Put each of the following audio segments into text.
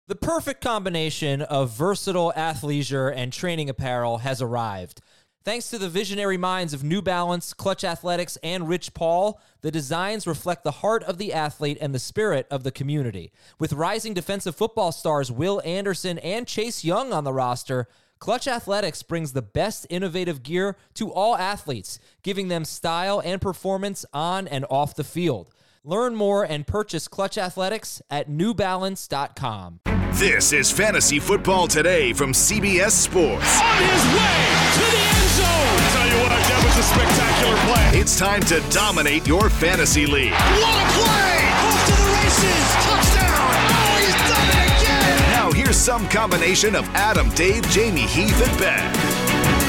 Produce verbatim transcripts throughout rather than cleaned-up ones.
The perfect combination of versatile athleisure and training apparel has arrived. Thanks to the visionary minds of New Balance, Clutch Athletics, and Rich Paul, the designs reflect the heart of the athlete and the spirit of the community. With rising defensive football stars Will Anderson and Chase Young on the roster, Clutch Athletics brings the best innovative gear to all athletes, giving them style and performance on and off the field. Learn more and purchase Clutch Athletics at new balance dot com. This is Fantasy Football Today from C B S Sports. On his way to the end zone. I tell you what, that was a spectacular play. It's time to dominate your fantasy league. What a play! Off to the races. Touchdown. Oh, he's done it again. Now here's some combination of Adam, Dave, Jamie, Heath, and Ben.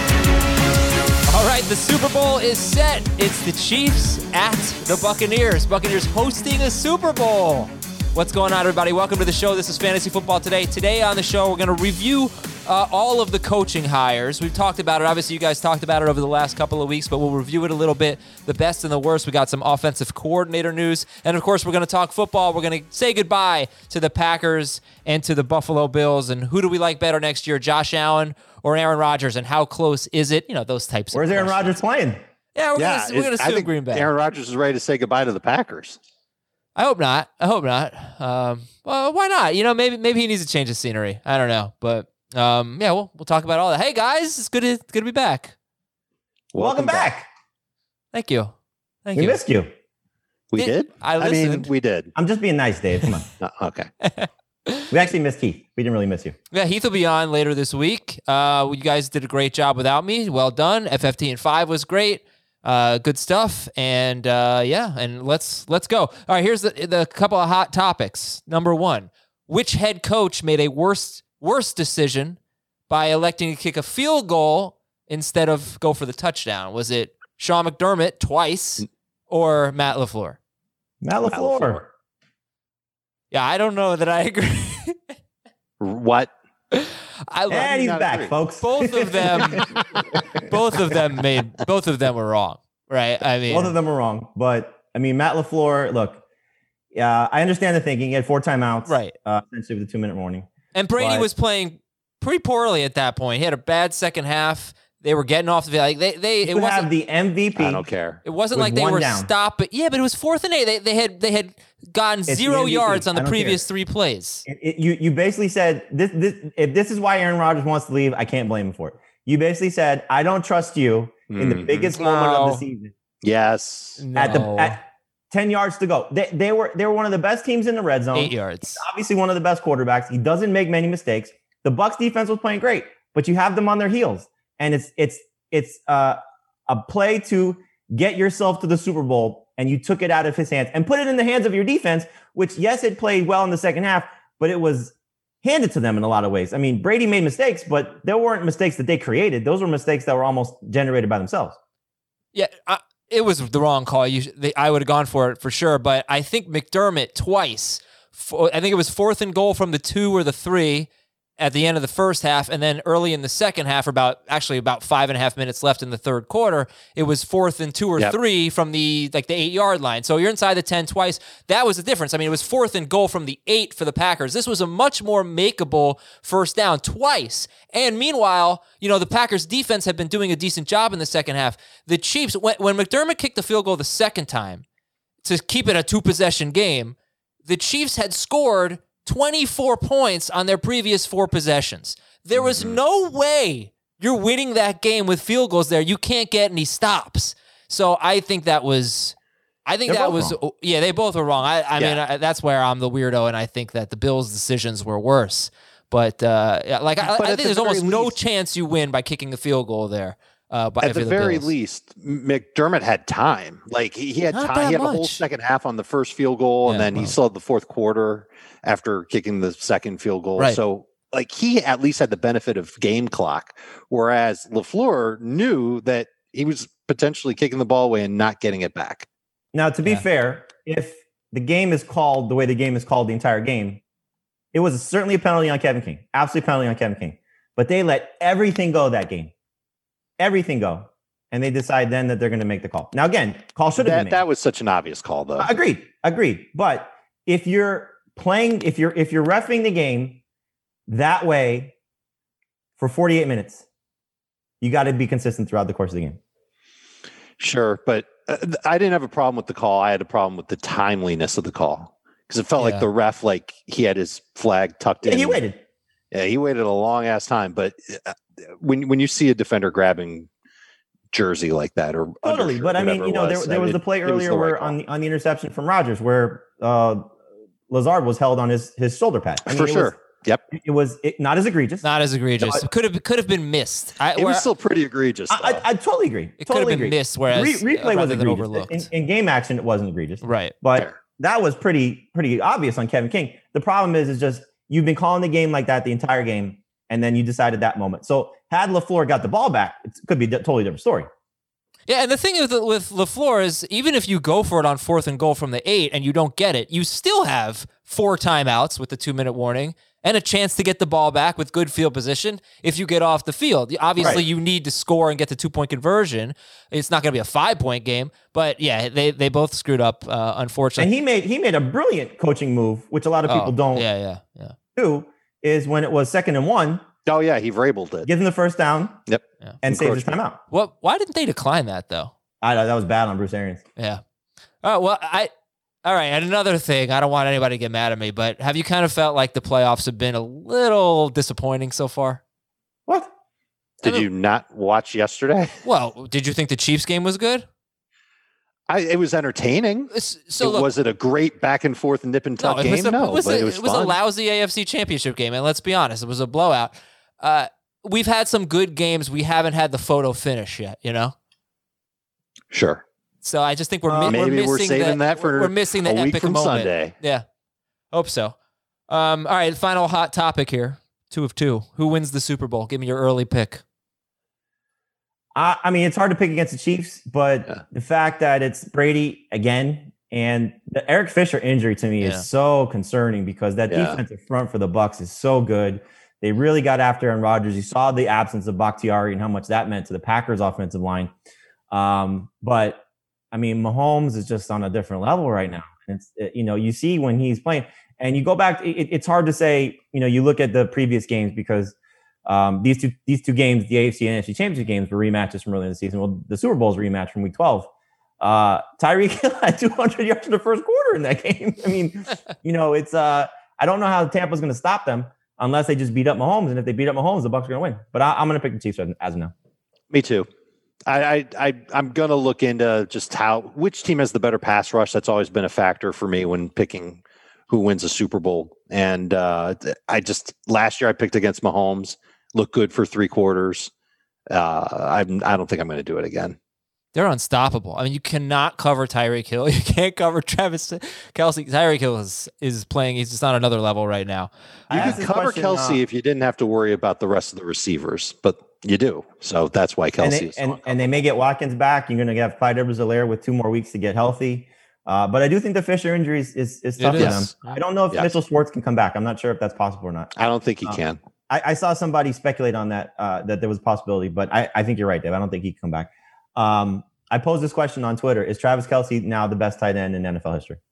All right, the Super Bowl is set. It's the Chiefs at the Buccaneers. Buccaneers hosting a Super Bowl. What's going on, everybody? Welcome to the show. This is Fantasy Football Today. Today on the show, we're going to review uh, all of the coaching hires. We've talked about it. Obviously, you guys talked about it over the last couple of weeks, but we'll review it a little bit, the best and the worst. We got some offensive coordinator news. And, of course, we're going to talk football. We're going to say goodbye to the Packers and to the Buffalo Bills. And who do we like better next year, Josh Allen or Aaron Rodgers? And how close is it? You know, those types Where's of Aaron questions. Rodgers playing? Yeah, we're yeah, going to assume Green Bay. Aaron Rodgers is ready to say goodbye to the Packers. I hope not. I hope not. Um, well, why not? You know, maybe maybe he needs a change of scenery. I don't know, but um, yeah, we'll we'll talk about all that. Hey guys, it's good to it's good to be back. Welcome, Welcome back. back. Thank you. Thank we you. We missed you. We did? did? I I listened. mean, we did. I'm just being nice, Dave. Come on. uh, okay. We actually missed Heath. We didn't really miss you. Yeah, Heath will be on later this week. Uh, you guys did a great job without me. Well done. F F T and five was great. Uh, good stuff, and uh, yeah, and let's let's go. All right, here's the the couple of hot topics. Number one, which head coach made a worse worse decision by electing to kick a field goal instead of go for the touchdown? Was it Sean McDermott twice or Matt LaFleur? Matt LaFleur. Matt LaFleur. Yeah, I don't know that I agree. What? I love and he's back, agree. folks. Both of them, both of them made, both of them were wrong, right? I mean, both of them were wrong. But I mean, Matt LaFleur. Look, yeah, I understand the thinking. He had four timeouts, right? Uh, essentially with a two-minute warning. And Brady but, was playing pretty poorly at that point. He had a bad second half. They were getting off the field. Like they, they. You it wasn't have the M V P. I don't care. It wasn't like they were down. stopping. Yeah, but it was fourth and eight. They, they had, they had gotten it's zero yards on the previous care. three plays. It, it, you, you basically said this, this. If this is why Aaron Rodgers wants to leave, I can't blame him for it. You basically said, I don't trust you in the mm-hmm. biggest no. moment of the season. Yes. No. At the at ten yards to go, they, they were they were one of the best teams in the red zone. Eight yards. He's obviously, one of the best quarterbacks. He doesn't make many mistakes. The Bucs defense was playing great, but you have them on their heels, and it's it's it's uh, a play to get yourself to the Super Bowl, and you took it out of his hands and put it in the hands of your defense, which yes, it played well in the second half, but it was handed to them in a lot of ways. I mean, Brady made mistakes, but there weren't mistakes that they created. Those were mistakes that were almost generated by themselves. Yeah, I, it was the wrong call. You, they, I would have gone for it for sure, but I think McDermott twice, for, I think it was fourth and goal from the two or the three at the end of the first half, and then early in the second half, about actually about five and a half minutes left in the third quarter, it was fourth and two or yep. three from the like the eight yard line. So you're inside the ten twice. That was the difference. I mean, it was fourth and goal from the eight for the Packers. This was a much more makeable first down twice. And meanwhile, you know, the Packers defense had been doing a decent job in the second half. The Chiefs, when, when McDermott kicked the field goal the second time to keep it a two possession game, the Chiefs had scored twenty-four points on their previous four possessions. There was no way you're winning that game with field goals there. You can't get any stops. So I think that was, I think They're that was, wrong. yeah, they both were wrong. I, I Yeah. mean, I, that's where I'm the weirdo, and I think that the Bills' decisions were worse. But uh, yeah, like, I, But I at think the there's almost very no least- chance you win by kicking a field goal there. Uh, by, At the for very Bills. least, McDermott had time. Like he, he had Not time. that He had a whole much. second half on the first field goal, Yeah, and then well. he still had the fourth quarter after kicking the second field goal. Right. So, like he at least had the benefit of game clock, whereas LaFleur knew that he was potentially kicking the ball away and not getting it back. Now, to be Yeah. fair, if the game is called the way the game is called the entire game, it was certainly a penalty on Kevin King. Absolutely penalty on Kevin King. But they let everything go that game. Everything go. And they decide then that they're going to make the call. Now, again, call should have That been made. that was such an obvious call, though. Agreed. Agreed. But if you're playing, if you're if you're reffing the game that way for forty-eight minutes. You got to be consistent throughout the course of the game. Sure, but uh, I didn't have a problem with the call. I had a problem with the timeliness of the call because it felt Yeah. like the ref, like he had his flag tucked Yeah, in. he waited. Yeah, he waited a long ass time. But uh, when when you see a defender grabbing jersey like that, or Totally, undershirt, but I mean, whatever you know, it there, was, there was it- the play it was earlier the right where call. on the on the interception from Rodgers where uh, Lazard was held on his his shoulder pad. I mean, for it sure. Was, Yep, it was it, not as egregious. Not as egregious. No, I- could have could have been missed. I, it where- was still pretty egregious. I, though. I, I totally agree. It could have totally been agree. missed, whereas Re- replay rather was than egregious. overlooked. In, in game action, it wasn't egregious. Right. But Fair. that was pretty pretty obvious on Kevin King. The problem is, is just you've been calling the game like that the entire game, and then you decided that moment. So had LaFleur got the ball back, it could be a totally different story. Yeah, and the thing with with LaFleur is even if you go for it on fourth and goal from the eight and you don't get it, you still have four timeouts with the two minute warning and a chance to get the ball back with good field position if you get off the field. Obviously, Right. you need to score and get the two point conversion. It's not going to be a five point game, but yeah, they they both screwed up, uh, unfortunately. And he made he made a brilliant coaching move, which a lot of people Oh, don't Yeah, yeah, yeah. do. Is when it was second and one, oh yeah, he Vrabeled it. give him the first down Yep. Yeah. and save his Encroachment. timeout. What? Why didn't they decline that though? I know that was bad on Bruce Arians. Yeah. All right. Well, I. All right. And another thing, I don't want anybody to get mad at me, but have you kind of felt like the playoffs have been a little disappointing so far? What? Did you not watch yesterday? Well, did you think the Chiefs game was good? I, it was entertaining. It's- So It- look, was it a great back and forth and nip and no, tuck it game? was a, no, it was, but a, it was, it was a fun. lousy A F C Championship game, and let's be honest, it was a blowout. Uh, we've had some good games. We haven't had the photo finish yet, you know. Sure. So I just think we're, Uh, mi- we're Maybe missing we're saving the, that for we're missing the a week epic from moment. Sunday. Yeah, hope so. Um, all right, final hot topic here. Two of two. Who wins the Super Bowl? Give me your early pick. I, I mean, it's hard to pick against the Chiefs, but Yeah. the fact that it's Brady again and the Eric Fisher injury to me Yeah. is so concerning because that Yeah. defensive front for the Bucs is so good. They really got after Aaron Rodgers. You saw the absence of Bakhtiari and how much that meant to the Packers offensive line. Um, but I mean, Mahomes is just on a different level right now. It's it, you know, you see when he's playing, and you go back. It, it's hard to say. You know, you look at the previous games because um, these two these two games, the A F C and N F C Championship games, were rematches from earlier in the season. Well, the Super Bowl's rematch from Week twelve. Uh, Tyreek Hill had two hundred yards in the first quarter in that game. I mean, you know, it's uh, I don't know how Tampa's going to stop them unless they just beat up Mahomes. And if they beat up Mahomes, the Bucs are going to win. But I, I'm going to pick the Chiefs as of now. Me too. I, I, I I'm gonna look into just how which team has the better pass rush. That's always been a factor for me when picking who wins a Super Bowl. And uh, I just last year I picked against Mahomes. Looked good for three quarters. Uh, I'm I don't think I'm going to do it again. They're unstoppable. I mean, you cannot cover Tyreek Hill. You can't cover Travis Kelsey. Tyreek Hill is is playing. He's just on another level right now. I You asked could this cover question, Kelsey uh, if you didn't have to worry about the rest of the receivers, but you do. So that's why and Kelsey they, is. so and, and they may get Watkins back. You're going to have Clyde Edwards-Helaire with two more weeks to get healthy. Uh, but I do think the Fisher injury is, is, is tough It for is. them. I don't know if Yes. Mitchell Schwartz can come back. I'm not sure if that's possible or not. I don't think he Uh, can. I, I saw somebody speculate on that, uh, that there was a possibility, but I, I think you're right, Dave. I don't think he can come back. Um, I posed this question on Twitter. Is Travis Kelsey now the best tight end in N F L history?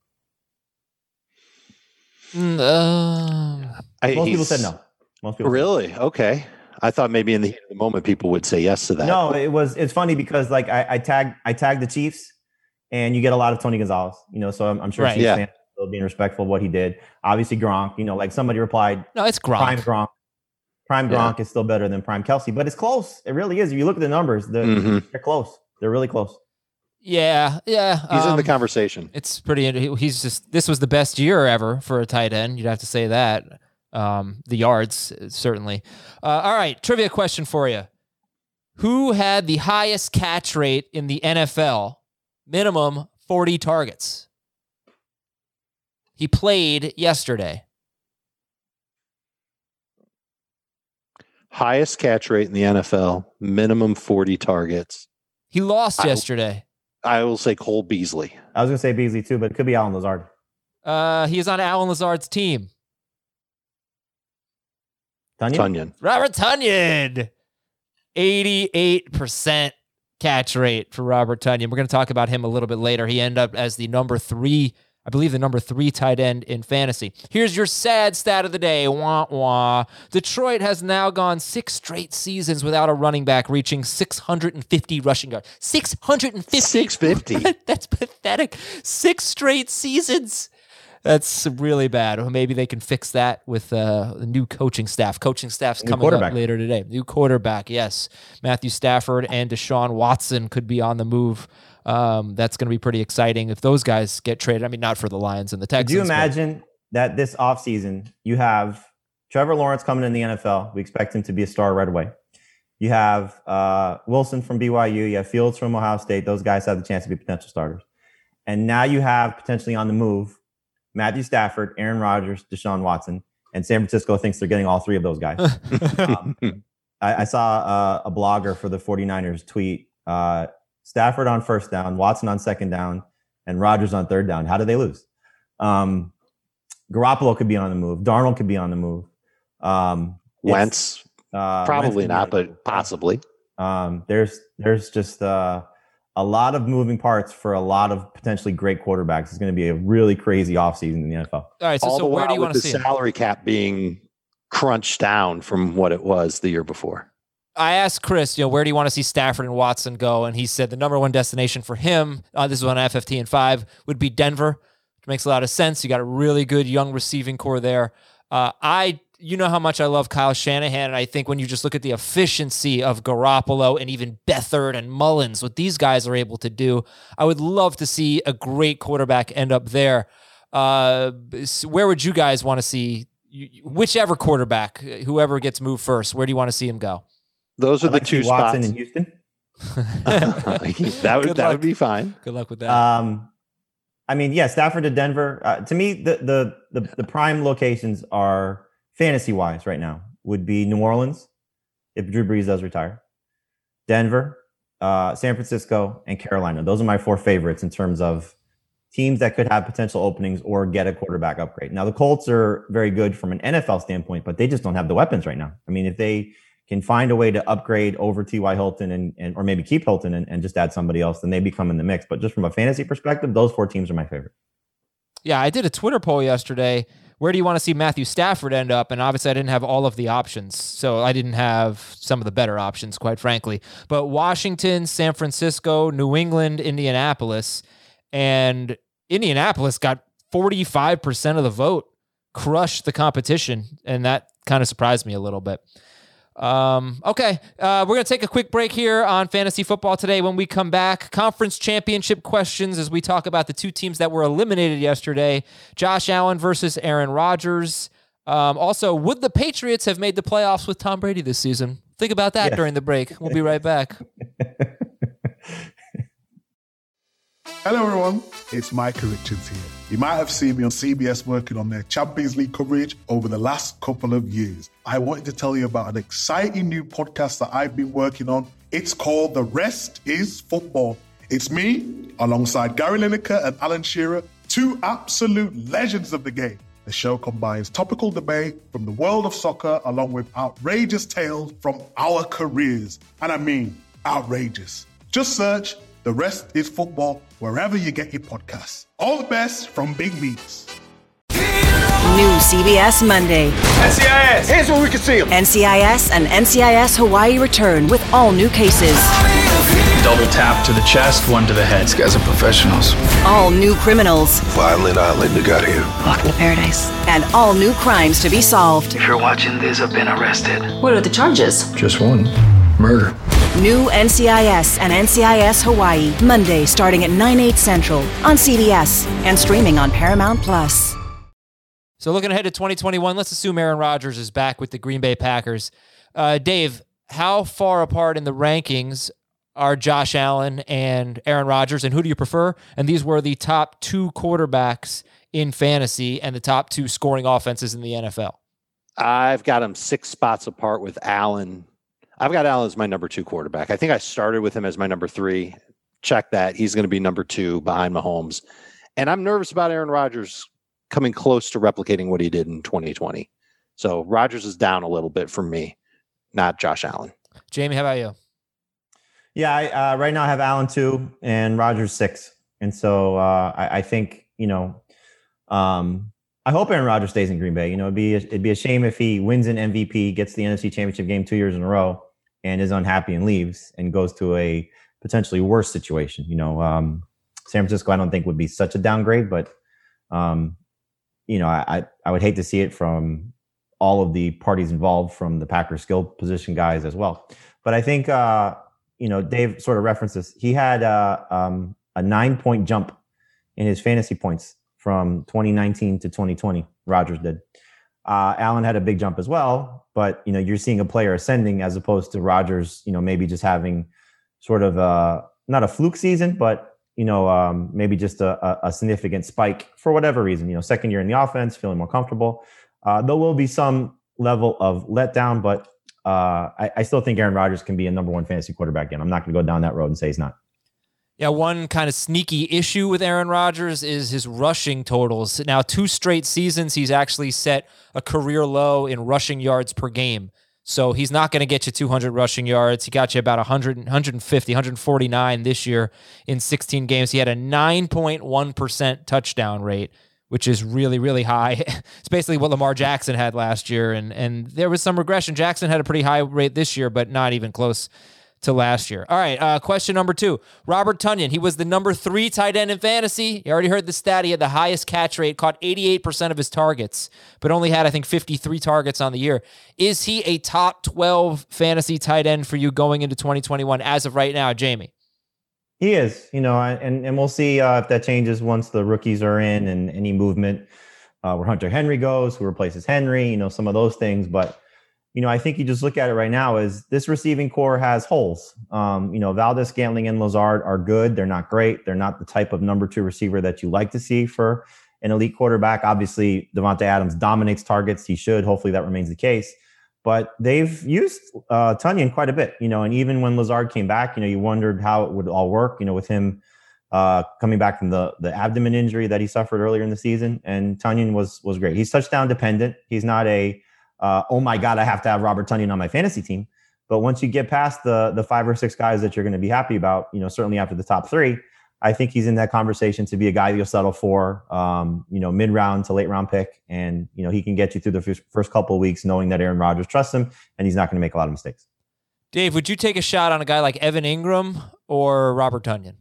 Mm, uh, I, Most people he's- said no. Most people said no. Really? Okay. I thought maybe in the heat of the moment people would say yes to that. No, it was. It's funny because like I, I tagged I tagged the Chiefs, and you get a lot of Tony Gonzalez. You know, so I'm, I'm sure Right. Chiefs Yeah. fans are still being respectful of what he did. Obviously, Gronk. You know, like somebody replied, no, it's Prime Gronk. Gronk. Prime Yeah. Gronk is still better than Prime Kelsey, but it's close. It really is. If you look at the numbers, the, Mhm. they're close. They're really close. Yeah, yeah. He's in the um, conversation. It's pretty. he- He's just. This was the best year ever for a tight end. You'd have to say that. Um, the yards certainly. Uh, all right, trivia question for you: who had the highest catch rate in the N F L? Minimum forty targets. He played yesterday. Highest catch rate in the N F L, minimum forty targets. He lost I- yesterday. I will say Cole Beasley. I was gonna say Beasley too, but it could be Alan Lazard. Uh, he is on Alan Lazard's team. Tunyon? Tunyon. Robert Tunyon, eighty-eight percent catch rate for Robert Tunyon. We're going to talk about him a little bit later. He ended up as the number three, I believe, the number three tight end in fantasy. Here's your sad stat of the day. Wah, wah. Detroit has now gone six straight seasons without a running back reaching six hundred fifty rushing yards. six hundred fifty. six fifty. That's pathetic. Six straight seasons. That's really bad. Well, maybe they can fix that with uh, the new coaching staff. Coaching staff's New coming up later today. New quarterback, yes. Matthew Stafford and Deshaun Watson could be on the move. Um, that's going to be pretty exciting if those guys get traded. I mean, not for the Lions and the Texans. Could you imagine but- that this offseason you have Trevor Lawrence coming in the N F L? We expect him to be a star right away. You have uh, Wilson from B Y U. You have Fields from Ohio State. Those guys have the chance to be potential starters. And now you have potentially on the move Matthew Stafford, Aaron Rodgers, Deshaun Watson, and San Francisco thinks they're getting all three of those guys. um, I, I saw uh, a blogger for the 49ers tweet uh, Stafford on first down, Watson on second down, and Rodgers on third down. How do they lose? Um, Garoppolo could be on the move. Darnold could be on the move. Um, Wentz, uh, probably Wentz not, but possibly. Um, there's there's just uh, a lot of moving parts for a lot of potentially great quarterbacks. It's going to be a really crazy offseason in the N F L. All right, so, All so the where do you while want with to the see salary cap being crunched down from what it was the year before? I asked Chris, you know, where do you want to see Stafford and Watson go? And he said the number one destination for him, uh, this is on F F T and five, would be Denver, which makes a lot of sense. You got a really good young receiving core there. Uh, I, you know how much I love Kyle Shanahan, and I think when you just look at the efficiency of Garoppolo and even Beathard and Mullins, what these guys are able to do, I would love to see a great quarterback end up there. Uh, where would you guys want to see, whichever quarterback, whoever gets moved first, where do you want to see him go? Those are I'd the like to two see Watson spots. in Houston. that would Good that luck. would be fine. Good luck with that. Um, I mean, yeah, Stafford to Denver. Uh, to me, the, the the the prime locations are fantasy wise right now would be New Orleans if Drew Brees does retire, Denver, uh, San Francisco, and Carolina. Those are my four favorites in terms of teams that could have potential openings or get a quarterback upgrade. Now, the Colts are very good from an N F L standpoint, but they just don't have the weapons right now. I mean, if they can find a way to upgrade over T Y. Hilton and, and or maybe keep Hilton and, and just add somebody else, then they become in the mix. But just from a fantasy perspective, those four teams are my favorite. Yeah, I did a Twitter poll yesterday. Where do you want to see Matthew Stafford end up? And obviously I didn't have all of the options, so I didn't have some of the better options, quite frankly. But Washington, San Francisco, New England, Indianapolis, and Indianapolis got forty-five percent of the vote, crushed the competition, and that kind of surprised me a little bit. Um, okay, uh, we're going to take a quick break here on Fantasy Football Today. When we come back, conference championship questions as we talk about the two teams that were eliminated yesterday, Josh Allen versus Aaron Rodgers. Um, also, would the Patriots have made the playoffs with Tom Brady this season? Think about that Yes. during the break. We'll be right back. Hello everyone, it's Micah Richards here. You might have seen me on C B S working on their Champions League coverage over the last couple of years. I wanted to tell you about an exciting new podcast that I've been working on. It's called The Rest is Football. It's me, alongside Gary Lineker and Alan Shearer, two absolute legends of the game. The show combines topical debate from the world of soccer along with outrageous tales from our careers. And I mean, outrageous. Just search The Rest is Football wherever you get your podcasts. All the best from Big Meats. New C B S Monday. N C I S, here's where we can see them. N C I S and N C I S Hawaii return with all new cases. Double tap to the chest, one to the head. These guys are professionals. All new criminals. Violent island you got here. Welcome to paradise. And all new crimes to be solved. If you're watching this, I've been arrested. What are the charges? Just one. Murder. New N C I S and N C I S Hawaii, Monday starting at nine, eight Central on C B S and streaming on Paramount Plus. So looking ahead to twenty twenty-one, let's assume Aaron Rodgers is back with the Green Bay Packers. Uh, Dave, how far apart in the rankings are Josh Allen and Aaron Rodgers, and who do you prefer? And these were the top two quarterbacks in fantasy and the top two scoring offenses in the N F L. I've got him six spots apart with Allen. I've got Allen as my number two quarterback. I think I started with him as my number three. Check that. He's going to be number two behind Mahomes. And I'm nervous about Aaron Rodgers coming close to replicating what he did in twenty twenty. So Rodgers is down a little bit for me, not Josh Allen. Jamie, how about you? Yeah, I, uh, right now I have Allen two and Rodgers six. And so uh, I, I think, you know, Um, I hope Aaron Rodgers stays in Green Bay. You know, it'd be a, it'd be a shame if he wins an M V P, gets the N F C Championship game two years in a row, and is unhappy and leaves and goes to a potentially worse situation. You know, um, San Francisco, I don't think would be such a downgrade, but um, you know, I I would hate to see it from all of the parties involved, from the Packers skill position guys as well. But I think uh, you know, Dave sort of referenced this. He had uh, um, a nine point jump in his fantasy points from twenty nineteen to twenty twenty. Rodgers did. Uh, Allen had a big jump as well, but you know, you're seeing a player ascending as opposed to Rodgers, you know, maybe just having sort of a, not a fluke season, but you know, um, maybe just a, a significant spike for whatever reason. You know, second year in the offense, feeling more comfortable. Uh, there will be some level of letdown, but uh, I, I still think Aaron Rodgers can be a number one fantasy quarterback again. I'm not going to go down that road and say he's not. Yeah, one kind of sneaky issue with Aaron Rodgers is his rushing totals. Now, two straight seasons, he's actually set a career low in rushing yards per game. So he's not going to get you two hundred rushing yards. He got you about one hundred, one fifty, one forty-nine this year in sixteen games. He had a nine point one percent touchdown rate, which is really, really high. It's basically what Lamar Jackson had last year, and and there was some regression. Jackson had a pretty high rate this year, but not even close to last year. All right, uh, question number two. Robert Tonyan, he was the number three tight end in fantasy. You already heard the stat. He had the highest catch rate, caught eighty-eight percent of his targets, but only had, I think, fifty-three targets on the year. Is he a top twelve fantasy tight end for you going into twenty twenty-one as of right now, Jamie? He is, you know, and, and we'll see uh, if that changes once the rookies are in and any movement uh, where Hunter Henry goes, who replaces Henry, you know, some of those things. But, you know, I think you just look at it right now as this receiving core has holes. Um, you know, Valdez-Scantling and Lazard are good. They're not great. They're not the type of number two receiver that you like to see for an elite quarterback. Obviously, Davante Adams dominates targets. He should. Hopefully that remains the case. But they've used uh, Tonyan quite a bit, you know, and even when Lazard came back, you know, you wondered how it would all work, you know, with him uh, coming back from the the abdomen injury that he suffered earlier in the season. And Tonyan was was great. He's touchdown dependent. He's not a, uh, oh my God, I have to have Robert Tonyan on my fantasy team. But once you get past the the five or six guys that you're going to be happy about, you know, certainly after the top three, I think he's in that conversation to be a guy that you'll settle for, um, you know, mid-round to late-round pick. And, you know, he can get you through the f- first couple of weeks knowing that Aaron Rodgers trusts him and he's not going to make a lot of mistakes. Dave, would you take a shot on a guy like Evan Ingram or Robert Tonyan?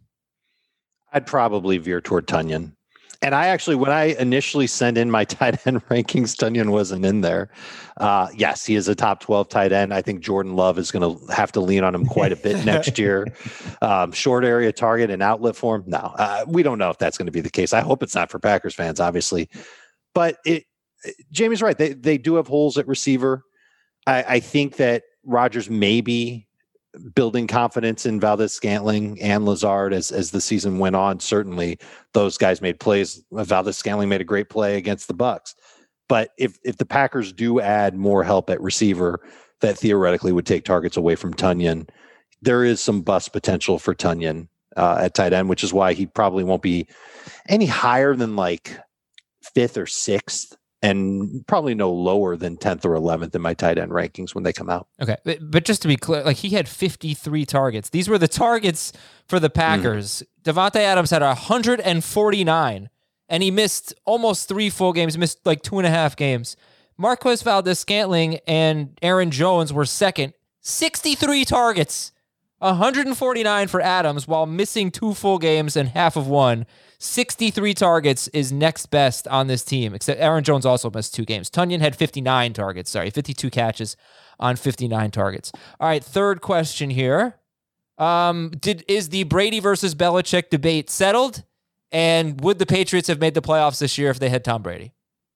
I'd probably veer toward Tonyan. And I actually, when I initially sent in my tight end rankings, Tonyan wasn't in there. Uh, yes, he is a top twelve tight end. I think Jordan Love is going to have to lean on him quite a bit next year. Um, short area target and outlet for him. No, uh, we don't know if that's going to be the case. I hope it's not for Packers fans, obviously. But it, Jamie's right. They they do have holes at receiver. I, I think that Rodgers may be building confidence in Valdez-Scantling and Lazard as as the season went on. Certainly, those guys made plays. Valdez-Scantling made a great play against the Bucs. But if if the Packers do add more help at receiver, that theoretically would take targets away from Tonyan. There is some bust potential for Tonyan uh, at tight end, which is why he probably won't be any higher than like fifth or sixth, and probably no lower than tenth or eleventh in my tight end rankings when they come out. Okay. But just to be clear, like he had fifty-three targets. These were the targets for the Packers. Mm. Davante Adams had one hundred forty-nine, and he missed almost three full games, missed like two and a half games. Marquez Valdez-Scantling and Aaron Jones were second, sixty-three targets, one hundred forty-nine for Adams while missing two full games and half of one. sixty-three targets is next best on this team, except Aaron Jones also missed two games. Tonyan had fifty-nine targets, sorry, fifty-two catches on fifty-nine targets. All right, third question here. Um, did is the Brady versus Belichick debate settled? And would the Patriots have made the playoffs this year if they had Tom Brady?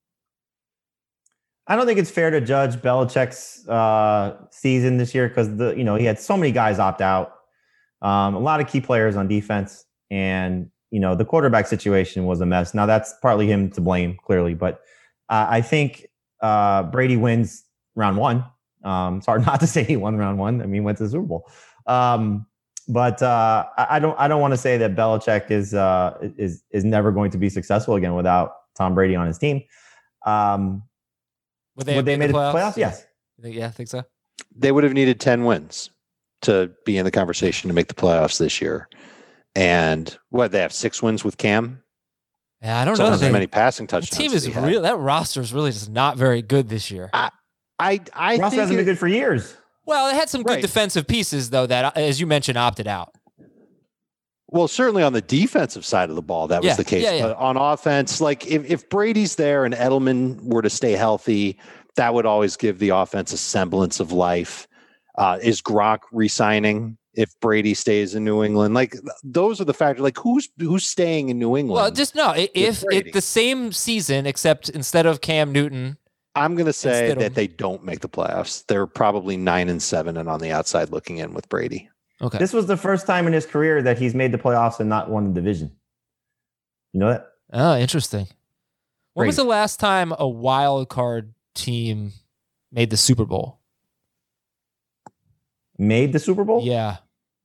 I don't think it's fair to judge Belichick's uh, season this year because the you know he had so many guys opt out, um, a lot of key players on defense, and you know, the quarterback situation was a mess. Now that's partly him to blame, clearly, but uh, I think uh, Brady wins round one. Um, it's hard not to say he won round one. I mean, he went to the Super Bowl. Um, but uh, I, I don't, I don't want to say that Belichick is uh, is is never going to be successful again without Tom Brady on his team. Um, would they, would they made made the playoffs? playoffs? Yes. Yeah, I think so. They would have needed ten wins to be in the conversation to make the playoffs this year. And what, they have six wins with Cam? Yeah, I don't so know. As They, many passing the touchdowns. team is as he had. real. That roster is really just not very good this year. I, I, I Ross think hasn't it- been good for years. Well, it had some good Right. defensive pieces, though, that, as you mentioned, opted out. Well, certainly on the defensive side of the ball, that was Yeah, the case. yeah, yeah. But on offense, like if, if Brady's there and Edelman were to stay healthy, that would always give the offense a semblance of life. Uh, is Gronk re-signing if Brady stays in New England? Like th- those are the factors. Like who's who's staying in New England? Well, just no. i- If Brady. it the same season, except instead of Cam Newton, I'm going to say instead that of- they don't make the playoffs. They're probably nine and seven and on the outside looking in with Brady. okay. This was the first time in his career that he's made the playoffs and not won the division. You know that? Oh, interesting. When was Brady. the last time a wild card team made the Super Bowl? Made the Super Bowl? Yeah.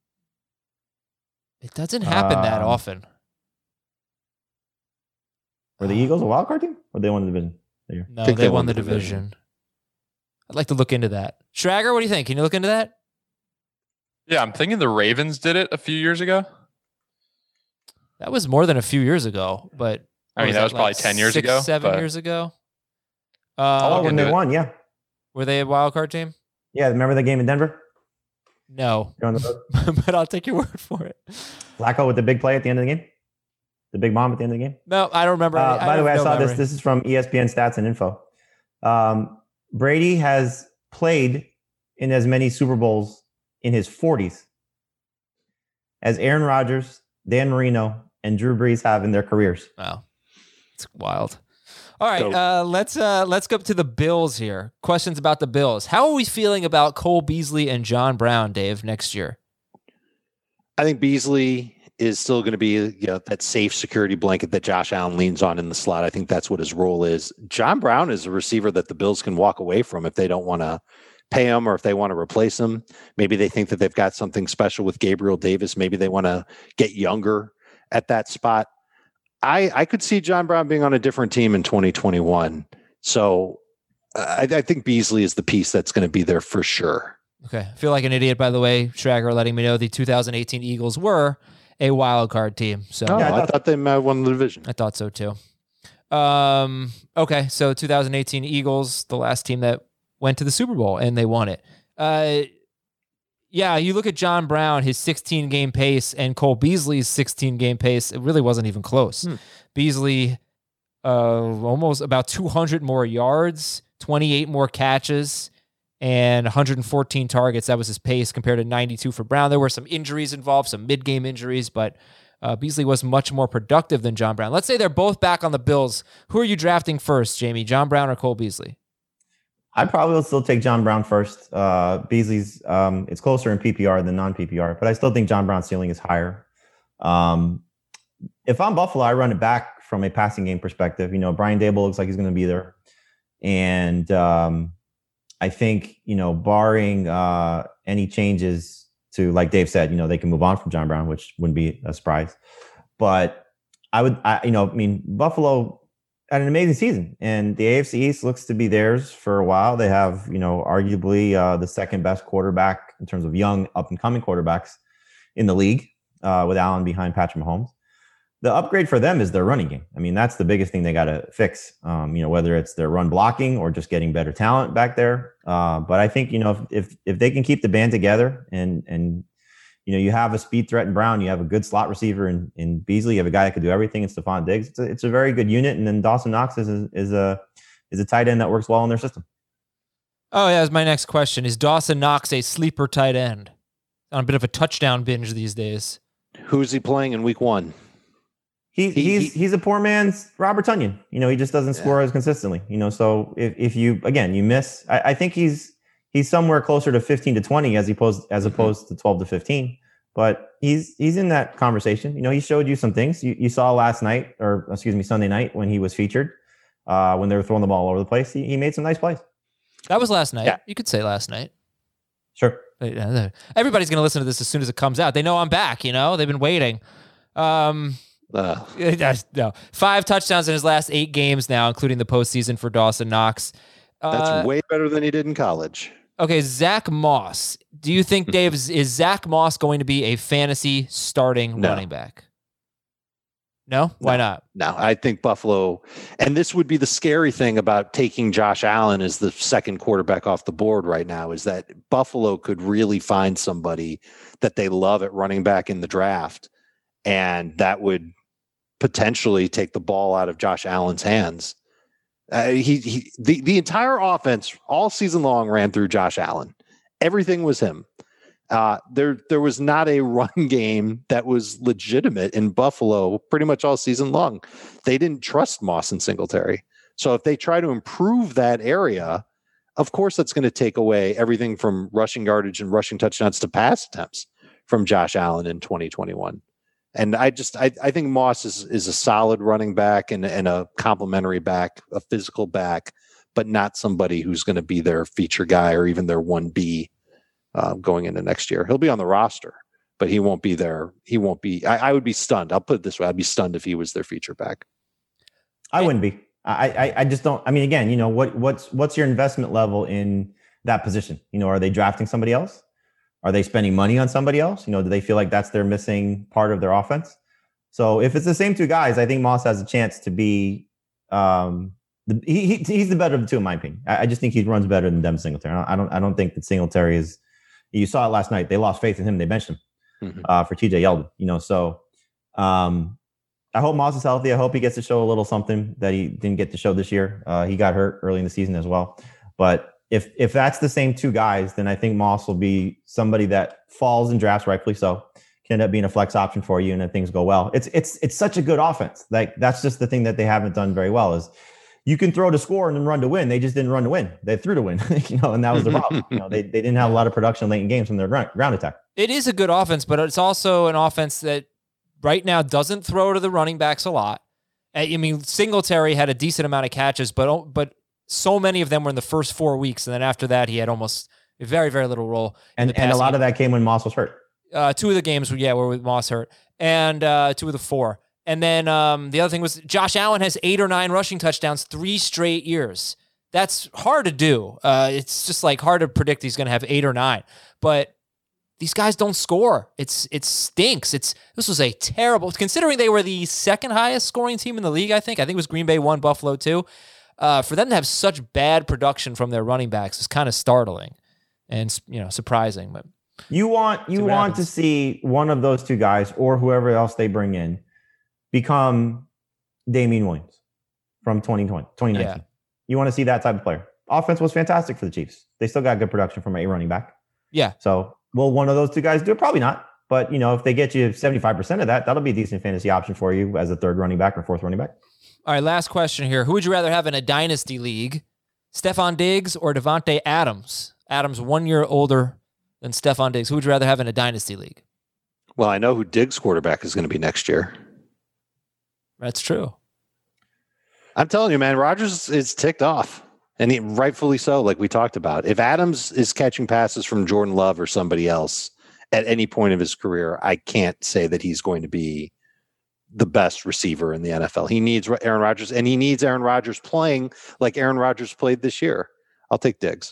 It doesn't happen that Um, often. Were the Eagles a wild card team? Or they won the division? that year? No, think they, won the division. division. I'd like to look into that. Schrager, what do you think? Can you look into that? Yeah, I'm thinking the Ravens did it a few years ago. That was more than a few years ago, but I mean, what that was probably like ten years six, ago, seven but- years ago. Oh, Uh, when into they it. won, yeah. were they a wild card team? Yeah, remember the game in Denver? No, You're on the road. but I'll take your word for it. Flacco with the big play at the end of the game? The big bomb at the end of the game? No, I don't remember. Uh, any- by the have way, I no saw memory. this. This is from E S P N Stats and Info. Um, Brady has played in as many Super Bowls in his forties as Aaron Rodgers, Dan Marino, and Drew Brees have in their careers. Wow, it's wild. All right, So- uh, let's uh, let's go up to the Bills here. Questions about the Bills. How are we feeling about Cole Beasley and John Brown, Dave, next year? I think Beasley is still going to be you know, that safe security blanket that Josh Allen leans on in the slot. I think that's what his role is. John Brown is a receiver that the Bills can walk away from if they don't want to pay him or if they want to replace him. Maybe they think that they've got something special with Gabriel Davis. Maybe they want to get younger at that spot. I, I could see John Brown being on a different team in twenty twenty-one. So I, I think Beasley is the piece that's going to be there for sure. Okay, I feel like an idiot, by the way. Schrager letting me know the two thousand eighteen Eagles were a wild card team. So Oh, Yeah, I I thought- thought they might have won the division. I thought so too. Um, okay, so two thousand eighteen Eagles, the last team that went to the Super Bowl, and they won it. Uh, yeah, you look at John Brown, his sixteen game pace, and Cole Beasley's sixteen game pace. It really wasn't even close. Hmm. Beasley, uh, almost about two hundred more yards, twenty-eight more catches, and one hundred fourteen targets. That was his pace compared to ninety-two for Brown. There were some injuries involved, some mid-game injuries, but uh, Beasley was much more productive than John Brown. Let's say they're both back on the Bills. Who are you drafting first, Jamie? John Brown or Cole Beasley? I'd probably will still take John Brown first. Uh, Beasley's um, it's closer in P P R than non-P P R, but I still think John Brown's ceiling is higher. Um, if I'm Buffalo, I run it back from a passing game perspective. You know, Brian Dable looks like he's going to be there, and um, I think you know, barring uh, any changes to, like Dave said, you know, they can move on from John Brown, which wouldn't be a surprise. But I would, I, you know, I mean, Buffalo had an amazing season, and the A F C East looks to be theirs for a while. They have, you know, arguably uh, the second best quarterback in terms of young up and coming quarterbacks in the league, uh, with Allen behind Patrick Mahomes. The upgrade for them is their running game. I mean, that's the biggest thing they got to fix. Um, you know, whether it's their run blocking or just getting better talent back there. Uh, but I think, you know, if, if if they can keep the band together and and you know, you have a speed threat in Brown, you have a good slot receiver in, in Beasley, you have a guy that could do everything in Stephon Diggs. It's a, it's a very good unit. And then Dawson Knox is a, is a is a tight end that works well in their system. Oh, yeah, that's my next question. Is Dawson Knox a sleeper tight end? On a bit of a touchdown binge these days. Who's he playing in week one? He, He- he's he- he's a poor man's Robert Tonyan. You know, he just doesn't score as consistently. You know, so if, if you again you miss, I, I think he's he's somewhere closer to fifteen to twenty as opposed as opposed to twelve to fifteen. But he's he's in that conversation. You know, he showed you some things you, you saw last night, or excuse me, Sunday night when he was featured, uh, when they were throwing the ball all over the place. He, he made some nice plays. That was last night. Yeah. You could say last night. Sure. Everybody's going to listen to this as soon as it comes out. They know I'm back, you know? They've been waiting. Um, Uh, no. Five touchdowns in his last eight games now, including the postseason for Dawson Knox. that's Uh, way better than he did in college. okay, Zach Moss. Do you think, Dave, is, is Zach Moss going to be a fantasy starting No. running back? No, why no, not? No, I think Buffalo, and this would be the scary thing about taking Josh Allen as the second quarterback off the board right now, is that Buffalo could really find somebody that they love at running back in the draft, and that would potentially take the ball out of Josh Allen's hands. Uh, he, he the, the entire offense all season long ran through Josh Allen. Everything was him. Uh, there, there was not a run game that was legitimate in Buffalo pretty much all season long. They didn't trust Moss and Singletary. So if they try to improve that area, of course, that's going to take away everything from rushing yardage and rushing touchdowns to pass attempts from Josh Allen in twenty twenty-one. And I just, I, I think Moss is, is a solid running back and, and a complimentary back, a physical back, but not somebody who's going to be their feature guy or even their one B. Uh, going into next year. He'll be on the roster, but he won't be there. He won't be. I, I would be stunned. I'll put it this way: I'd be stunned if he was their feature back. I wouldn't be. I, I, I just don't. I mean, again, you know, what, what's, what's your investment level in that position? You know, are they drafting somebody else? Are they spending money on somebody else? You know, do they feel like that's their missing part of their offense? So if it's the same two guys, I think Moss has a chance to be. Um, the, he, he he's the better of the two, in my opinion. I, I just think he runs better than Devin Singletary. I don't. I don't think that Singletary is. You saw it last night. They lost faith in him. They benched him mm-hmm. uh, for T J Yeldon. You know, so um, I hope Moss is healthy. I hope he gets to show a little something that he didn't get to show this year. Uh, he got hurt early in the season as well. But if if that's the same two guys, then I think Moss will be somebody that falls in drafts, rightfully so, can end up being a flex option for you, and if things go well. It's it's it's such a good offense. Like that's just the thing that they haven't done very well is. You can throw to score and then run to win. They just didn't run to win. They threw to win, you know, and that was the problem. You know, they, they didn't have a lot of production late in games from their ground, ground attack. It is a good offense, but it's also an offense that right now doesn't throw to the running backs a lot. I mean, Singletary had a decent amount of catches, but but so many of them were in the first four weeks, and then after that, he had almost a very, very little role. And and a lot game. of that came when Moss was hurt. Uh, two of the games, yeah, were with Moss hurt, and uh, two of the four. And then um, the other thing was Josh Allen has eight or nine rushing touchdowns three straight years. That's hard to do. Uh, it's just like hard to predict he's going to have eight or nine. But these guys don't score. It's it stinks. It's this was a terrible considering they were the second highest scoring team in the league. I think I think it was Green Bay one, Buffalo two. Uh, for them to have such bad production from their running backs is kind of startling and you know surprising. But you want you want happens. to see one of those two guys or whoever else they bring in become Damian Williams from twenty twenty, twenty nineteen. Yeah. You want to see that type of player. Offense was fantastic for the Chiefs. They still got good production from a running back. Yeah. So will one of those two guys do it? Probably not. But, you know, if they get you seventy-five percent of that, that'll be a decent fantasy option for you as a third running back or fourth running back. All right, last question here. Who would you rather have in a dynasty league? Stephon Diggs or Devontae Adams? Adams one year older than Stephon Diggs. Who would you rather have in a dynasty league? Well, I know who Diggs' quarterback is going to be next year. That's true. I'm telling you, man, Rodgers is ticked off, and he, rightfully so, like we talked about. If Adams is catching passes from Jordan Love or somebody else at any point of his career, I can't say that he's going to be the best receiver in the N F L. He needs Aaron Rodgers, and he needs Aaron Rodgers playing like Aaron Rodgers played this year. I'll take Diggs.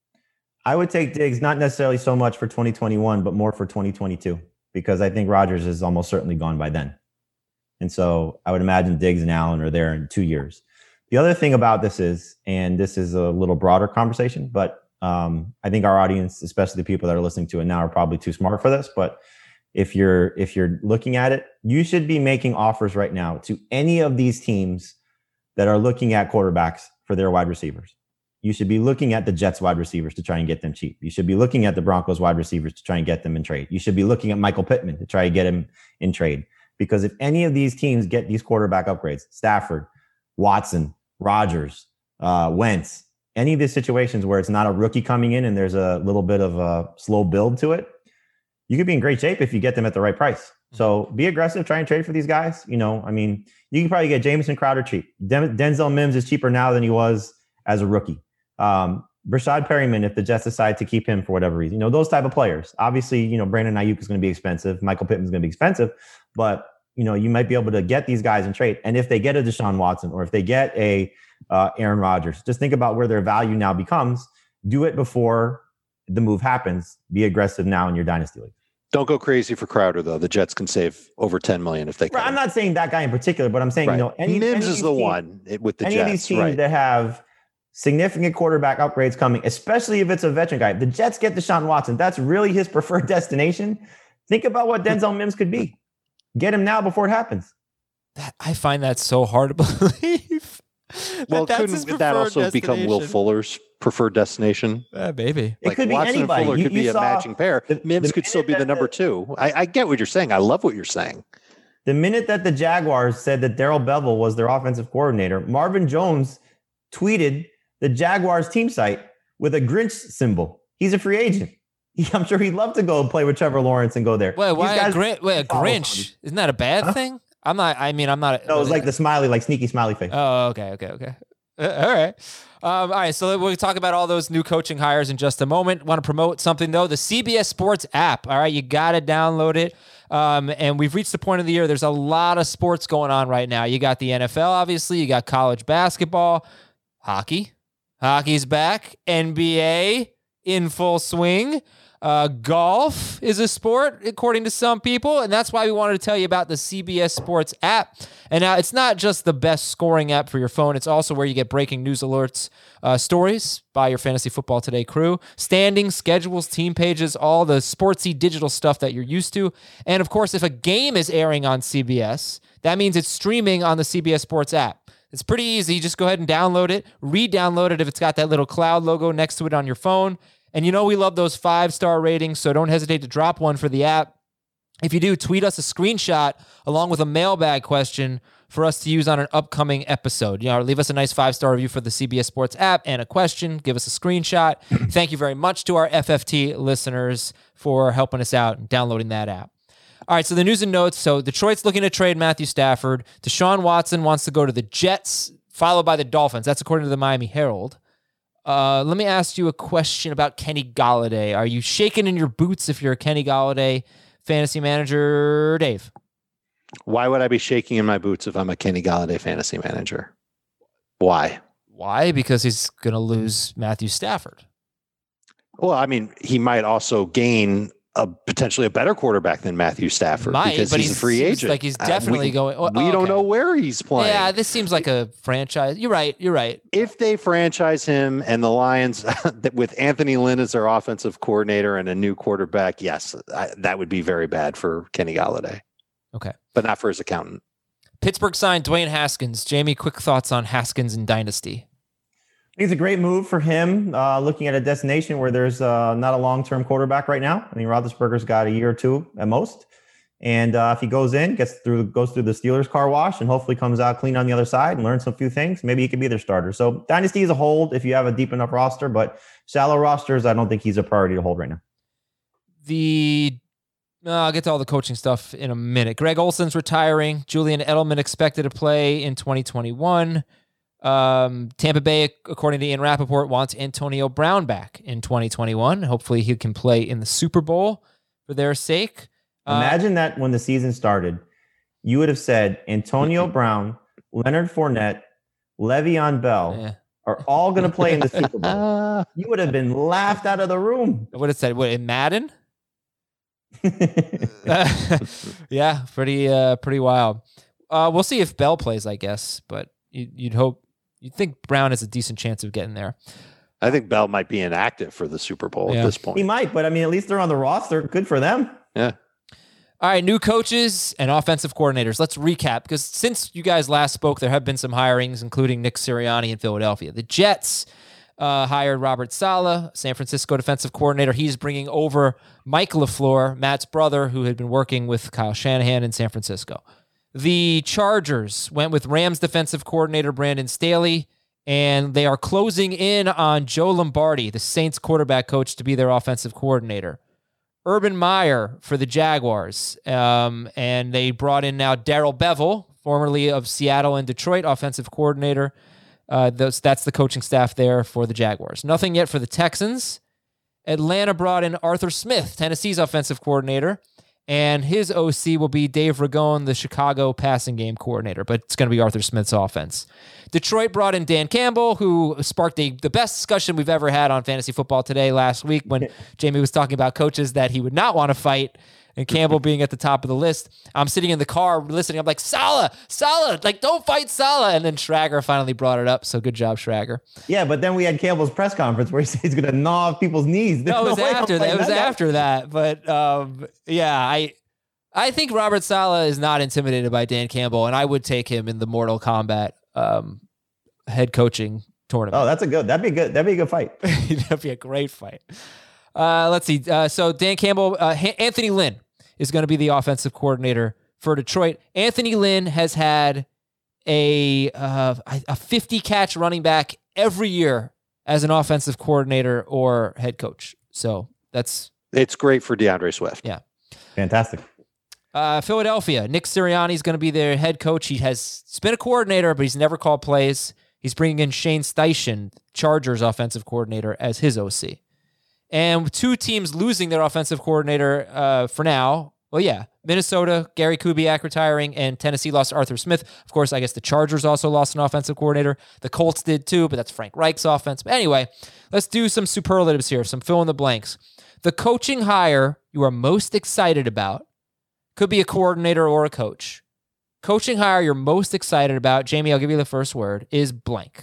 I would take Diggs, not necessarily so much for twenty twenty-one, but more for twenty twenty-two, because I think Rodgers is almost certainly gone by then. And so I would imagine Diggs and Allen are there in two years. The other thing about this is, and this is a little broader conversation, but um, I think our audience, especially the people that are listening to it now, are probably too smart for this. But if you're if you're looking at it, you should be making offers right now to any of these teams that are looking at quarterbacks for their wide receivers. You should be looking at the Jets wide receivers to try and get them cheap. You should be looking at the Broncos wide receivers to try and get them in trade. You should be looking at Michael Pittman to try and get him in trade. Because if any of these teams get these quarterback upgrades, Stafford, Watson, Rodgers, uh, Wentz, any of these situations where it's not a rookie coming in and there's a little bit of a slow build to it, you could be in great shape if you get them at the right price. So be aggressive, try and trade for these guys. You know, I mean, you can probably get Jamison Crowder cheap. Den- Denzel Mims is cheaper now than he was as a rookie. Um, Rashad Perryman, if the Jets decide to keep him for whatever reason, you know, those type of players. Obviously, you know, Brandon Ayuk is going to be expensive. Michael Pittman's going to be expensive. But, you know, you might be able to get these guys in trade. And if they get a Deshaun Watson or if they get a uh, Aaron Rodgers, just think about where their value now becomes. Do it before the move happens. Be aggressive now in your dynasty league. Don't go crazy for Crowder, though. The Jets can save over ten million dollars if they can. Right, I'm not saying that guy in particular, but I'm saying, right. you know, any, Mims any is the teams, one with the any Jets. Any of these teams right. that have significant quarterback upgrades coming, especially if it's a veteran guy. The Jets get Deshaun Watson. That's really his preferred destination. Think about what Denzel Mims could be. Get him now before it happens. That, I find that so hard to believe. Well, that couldn't that also become Will Fuller's preferred destination? Uh, maybe. It like could be Watson anybody. and Fuller You- could you be a saw matching pair. the- Mims the could still be minute the that number the- two. I, I get what you're saying. I love what you're saying. The minute that the Jaguars said that Darrell Bevell was their offensive coordinator, Marvin Jones tweeted the Jaguars team site with a Grinch symbol. He's a free agent. I'm sure he'd love to go play with Trevor Lawrence and go there. Wait, why These a, guys Grin- wait, a follow Grinch? somebody. Isn't that a bad Huh? thing? I'm not, I mean, I'm not. No, it was like the smiley, like sneaky smiley face. Oh, okay, okay, okay. Uh, all right. Um, all right, so we'll talk about all those new coaching hires in just a moment. Want to promote something, though? The C B S Sports app. All right, you got to download it. Um, and we've reached the point of the year. There's a lot of sports going on right now. You got the N F L, obviously. You got college basketball, hockey. Hockey's back. N B A in full swing. Uh, golf is a sport, according to some people, and that's why we wanted to tell you about the C B S Sports app. And now it's not just the best scoring app for your phone, it's also where you get breaking news alerts, uh, stories by your Fantasy Football Today crew, standings, schedules, team pages, all the sportsy digital stuff that you're used to. And of course, if a game is airing on C B S, that means it's streaming on the C B S Sports app. It's pretty easy. Just go ahead and download it, re-download it if it's got that little cloud logo next to it on your phone. And you know we love those five-star ratings, so don't hesitate to drop one for the app. If you do, tweet us a screenshot along with a mailbag question for us to use on an upcoming episode. You know, leave us a nice five-star review for the C B S Sports app and a question. Give us a screenshot. Thank you very much to our F F T listeners for helping us out and downloading that app. All right, so the news and notes. So Detroit's looking to trade Matthew Stafford. Deshaun Watson wants to go to the Jets, followed by the Dolphins. That's according to the Miami Herald. Uh, let me ask you a question about Kenny Golladay. Are you shaking in your boots if you're a Kenny Golladay fantasy manager, Dave? Why would I be shaking in my boots if I'm a Kenny Golladay fantasy manager? Why? Why? Because he's going to lose Matthew Stafford. Well, I mean, he might also gain a potentially a better quarterback than Matthew Stafford Might, because but he's, he's a free seems agent. like he's definitely uh, we, going- oh, we okay. don't know where he's playing. Yeah, this seems like a franchise. You're right. You're right. If they franchise him and the Lions with Anthony Lynn as their offensive coordinator and a new quarterback, yes, I, that would be very bad for Kenny Golladay. Okay. But not for his accountant. Pittsburgh signed Dwayne Haskins. Jamie, quick thoughts on Haskins and Dynasty. I think it's a great move for him, uh, looking at a destination where there's uh, not a long-term quarterback right now. I mean, Roethlisberger's got a year or two at most. And uh, if he goes in, gets through, goes through the Steelers car wash and hopefully comes out clean on the other side and learns some few things, maybe he could be their starter. So Dynasty is a hold if you have a deep enough roster, but shallow rosters, I don't think he's a priority to hold right now. The uh, I'll get to all the coaching stuff in a minute. Greg Olson's retiring. Julian Edelman expected to play in twenty twenty-one. Um, Tampa Bay, according to Ian Rappaport, wants Antonio Brown back in twenty twenty-one. Hopefully he can play in the Super Bowl for their sake. Uh, Imagine that when the season started, you would have said Antonio Brown, Leonard Fournette, Le'Veon Bell Yeah. are all going to play in the Super Bowl. You would have been laughed out of the room. I would have said, what, in Madden? Yeah, pretty uh, pretty wild. Uh, we'll see if Bell plays, I guess, but you, you'd hope, you'd think Brown has a decent chance of getting there. I think Bell might be inactive for the Super Bowl Yeah. at this point. He might, but I mean, at least they're on the roster. Good for them. Yeah. All right, new coaches and offensive coordinators. Let's recap, because since you guys last spoke, there have been some hirings, including Nick Sirianni in Philadelphia. The Jets uh, hired Robert Saleh, San Francisco defensive coordinator. He's bringing over Mike LaFleur, Matt's brother, who had been working with Kyle Shanahan in San Francisco. The Chargers went with Rams defensive coordinator Brandon Staley, and they are closing in on Joe Lombardi, the Saints quarterback coach, to be their offensive coordinator. Urban Meyer for the Jaguars. Um, and they brought in now Darrell Bevell, formerly of Seattle and Detroit, offensive coordinator. Uh, those, that's the coaching staff there for the Jaguars. Nothing yet for the Texans. Atlanta brought in Arthur Smith, Tennessee's offensive coordinator. And his O C will be Dave Ragone, the Chicago passing game coordinator, but it's going to be Arthur Smith's offense. Detroit brought in Dan Campbell, who sparked a, the best discussion we've ever had on Fantasy Football Today last week when Jamie was talking about coaches that he would not want to fight, and Campbell being at the top of the list. I'm sitting in the car listening. I'm like, Saleh, Saleh, like, don't fight Saleh. And then Schrager finally brought it up, so good job, Schrager. Yeah, but then we had Campbell's press conference where he said he's going to gnaw off people's knees. No, it was no after that. It was that after that. But, um, yeah, I I think Robert Saleh is not intimidated by Dan Campbell, and I would take him in the Mortal Kombat um, head coaching tournament. Oh, that's a good. That'd be good. That'd be a good fight. That'd be a great fight. Uh, let's see. Uh, so Dan Campbell, uh, H- Anthony Lynn is going to be the offensive coordinator for Detroit. Anthony Lynn has had a uh, a fifty catch running back every year as an offensive coordinator or head coach. So that's it's great for DeAndre Swift. Yeah, fantastic. Uh, Philadelphia, Nick Sirianni is going to be their head coach. He has been a coordinator, but he's never called plays. He's bringing in Shane Steichen, Chargers offensive coordinator, as his O C. And two teams losing their offensive coordinator uh, for now. Well, yeah, Minnesota, Gary Kubiak retiring, and Tennessee lost Arthur Smith. Of course, I guess the Chargers also lost an offensive coordinator. The Colts did too, but that's Frank Reich's offense. But anyway, let's do some superlatives here, some fill in the blanks. The coaching hire you are most excited about could be a coordinator or a coach. Coaching hire you're most excited about, Jamie, I'll give you the first word, is blank.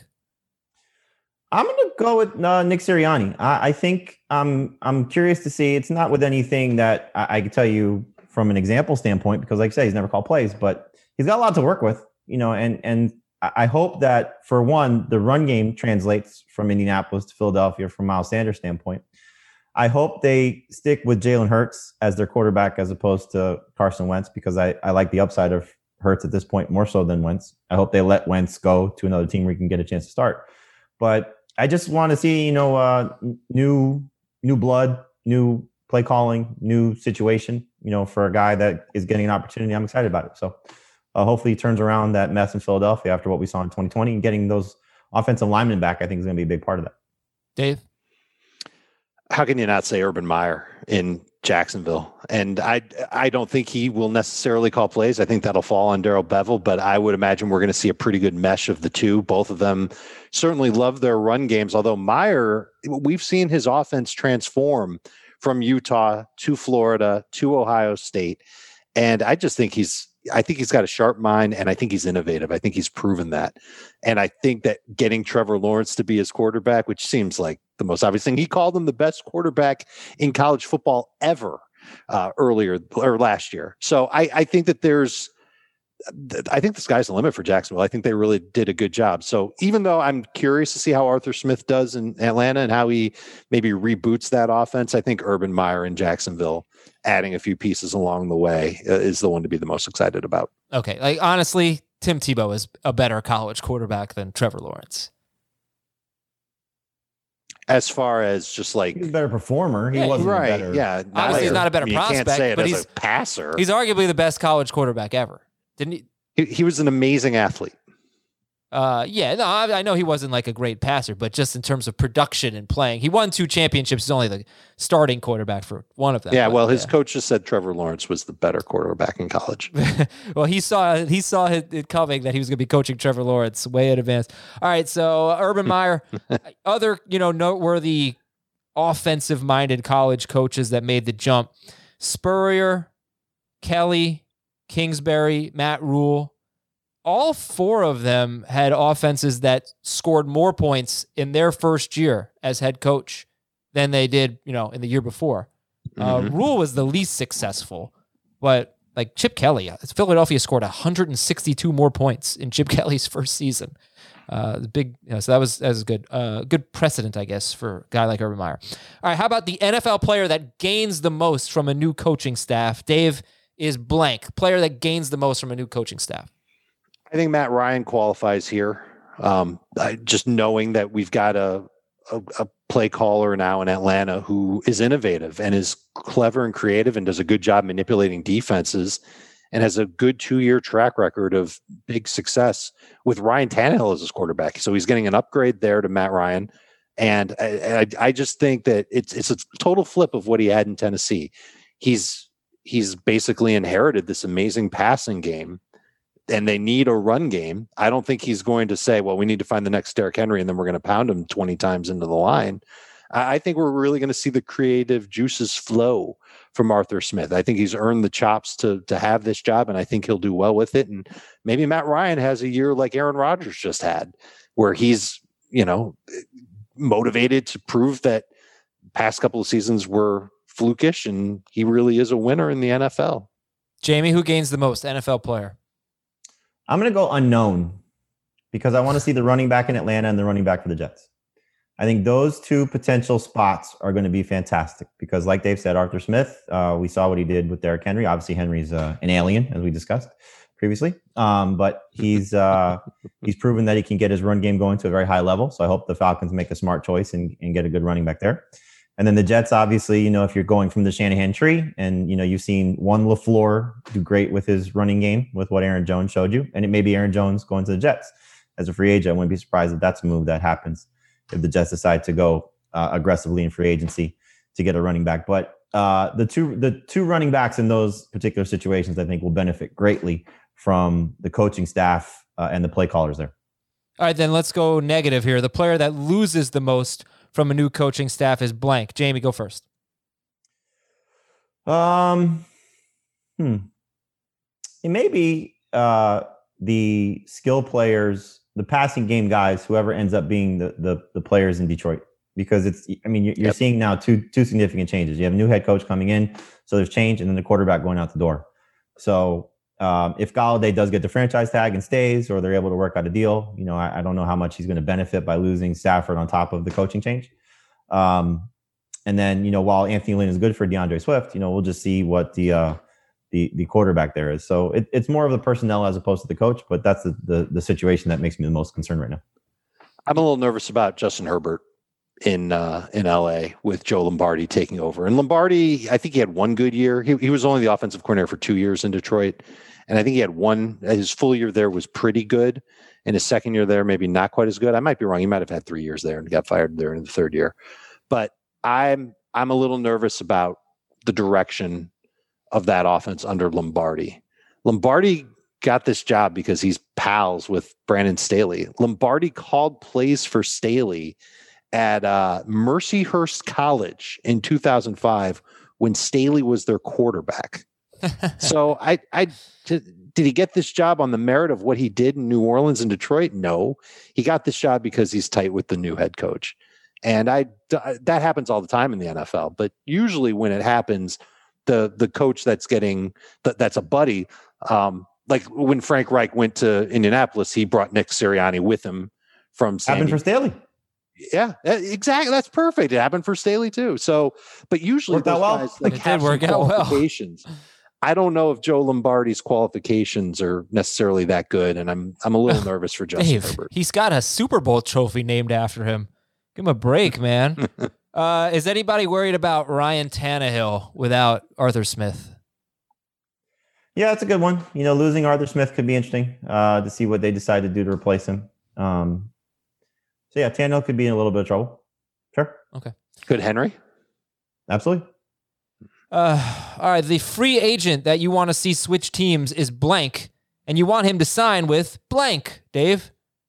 I'm going to go with uh, Nick Sirianni. I, I think um, I'm curious to see. It's not with anything that I, I can tell you from an example standpoint, because like I say, he's never called plays, but he's got a lot to work with, you know, and, and I hope that for one, the run game translates from Indianapolis to Philadelphia from Miles Sanders' standpoint. I hope they stick with Jalen Hurts as their quarterback as opposed to Carson Wentz, because I, I like the upside of Hurts at this point more so than Wentz. I hope they let Wentz go to another team where he can get a chance to start. But I just want to see, you know, uh, new new blood, new play calling, new situation, you know, for a guy that is getting an opportunity. I'm excited about it. So uh, hopefully he turns around that mess in Philadelphia after what we saw in twenty twenty, and getting those offensive linemen back, I think, is going to be a big part of that. Dave? How can you not say Urban Meyer in Jacksonville? And I I don't think he will necessarily call plays. I think that'll fall on Darrell Bevell, but I would imagine we're going to see a pretty good mesh of the two. Both of them certainly love their run games, although Meyer, we've seen his offense transform from Utah to Florida to Ohio State. And I just think he's I think he's got a sharp mind, and I think he's innovative. I think he's proven that. And I think that getting Trevor Lawrence to be his quarterback, which seems like the most obvious thing, he called him the best quarterback in college football ever uh, earlier or last year. So I, I think that there's, I think the sky's the limit for Jacksonville. I think they really did a good job. So even though I'm curious to see how Arthur Smith does in Atlanta and how he maybe reboots that offense, I think Urban Meyer in Jacksonville, adding a few pieces along the way, uh, is the one to be the most excited about. Okay. Like, honestly, Tim Tebow is a better college quarterback than Trevor Lawrence. As far as just like he's a better performer, he yeah, wasn't right. a better. Yeah, obviously he's not a better I mean, prospect, you can't say it but as he's a passer. He's arguably the best college quarterback ever. Didn't he? He, he was an amazing athlete. Uh, yeah, no, I, I know he wasn't like a great passer, but just in terms of production and playing, he won two championships. He's only the starting quarterback for one of them. Yeah, but, well, his yeah. coach just said Trevor Lawrence was the better quarterback in college. Well, he saw he saw it, it coming that he was going to be coaching Trevor Lawrence way in advance. All right, so uh, Urban Meyer, other you know noteworthy offensive-minded college coaches that made the jump: Spurrier, Kelly, Kingsbury, Matt Rule. All four of them had offenses that scored more points in their first year as head coach than they did, you know, in the year before. Mm-hmm. Uh, Rule was the least successful, but like Chip Kelly, Philadelphia scored one hundred sixty-two more points in Chip Kelly's first season. Uh, the big, you know, so that was that was good. Uh, good precedent, I guess, for a guy like Urban Meyer. All right, how about the N F L player that gains the most from a new coaching staff? Dave is blank. Player that gains the most from a new coaching staff. I think Matt Ryan qualifies here. Um, I, just knowing that we've got a, a a play caller now in Atlanta who is innovative and is clever and creative and does a good job manipulating defenses and has a good two-year track record of big success with Ryan Tannehill as his quarterback. So he's getting an upgrade there to Matt Ryan. And I, I, I just think that it's it's a total flip of what he had in Tennessee. He's he's basically inherited this amazing passing game, and they need a run game. I don't think he's going to say, well, we need to find the next Derrick Henry, and then we're going to pound him twenty times into the line. I think we're really going to see the creative juices flow from Arthur Smith. I think he's earned the chops to to have this job, and I think he'll do well with it. And maybe Matt Ryan has a year like Aaron Rodgers just had, where he's, you know, motivated to prove that past couple of seasons were flukish, and he really is a winner in the N F L. Jamie, who gains the most, N F L player? I'm going to go unknown because I want to see the running back in Atlanta and the running back for the Jets. I think those two potential spots are going to be fantastic because, like Dave said, Arthur Smith, uh, we saw what he did with Derrick Henry. Obviously, Henry's uh, an alien, as we discussed previously, um, but he's uh, he's proven that he can get his run game going to a very high level. So I hope the Falcons make a smart choice and, and get a good running back there. And then the Jets, obviously, you know, if you're going from the Shanahan tree, and you know you've seen one LaFleur do great with his running game with what Aaron Jones showed you, and it may be Aaron Jones going to the Jets as a free agent. I wouldn't be surprised if that's a move that happens if the Jets decide to go uh, aggressively in free agency to get a running back. But uh, the two the two running backs in those particular situations, I think, will benefit greatly from the coaching staff uh, and the play callers there. All right, then let's go negative here. The player that loses the most from a new coaching staff is blank. Jamie, go first. Um, hmm. It may be uh, the skill players, the passing game guys, whoever ends up being the the, the players in Detroit, because it's, I mean, you're, you're yep. seeing now two two significant changes. You have a new head coach coming in, so there's change, and then the quarterback going out the door. So um, if Golladay does get the franchise tag and stays, or they're able to work out a deal, you know, I, I don't know how much he's going to benefit by losing Stafford on top of the coaching change. Um, and then, you know, while Anthony Lynn is good for DeAndre Swift, you know, we'll just see what the uh, the the quarterback there is. So it, it's more of the personnel as opposed to the coach, but that's the, the the situation that makes me the most concerned right now. I'm a little nervous about Justin Herbert in uh, in L A with Joe Lombardi taking over. And Lombardi, I think he had one good year. He he was only the offensive coordinator for two years in Detroit, and I think he had one. His full year there was pretty good. In his second year there, maybe not quite as good. I might be wrong. He might have had three years there and got fired there in the third year. But I'm I'm a little nervous about the direction of that offense under Lombardi. Lombardi got this job because he's pals with Brandon Staley. Lombardi called plays for Staley at uh, Mercyhurst College in two thousand five when Staley was their quarterback. So I, I, did he get this job on the merit of what he did in New Orleans and Detroit? No, he got this job because he's tight with the new head coach. And I, that happens all the time in the N F L, but usually when it happens, the, the coach that's getting, that's a buddy, um, like when Frank Reich went to Indianapolis, he brought Nick Sirianni with him from San Happened for Staley. Yeah, exactly. That's perfect. It happened for Staley too. So, but usually worked those out well. guys like it have did work some out qualifications. Well. I don't know if Joe Lombardi's qualifications are necessarily that good, and I'm I'm a little nervous for Justin Dave, Herbert. He's got a Super Bowl trophy named after him. Give him a break, man. uh, is anybody worried about Ryan Tannehill without Arthur Smith? Yeah, that's a good one. You know, losing Arthur Smith could be interesting uh, to see what they decide to do to replace him. Um, so yeah, Tannehill could be in a little bit of trouble. Sure. Okay. Could Henry? Absolutely. Uh, all right. The free agent that you want to see switch teams is blank, and you want him to sign with blank. Dave?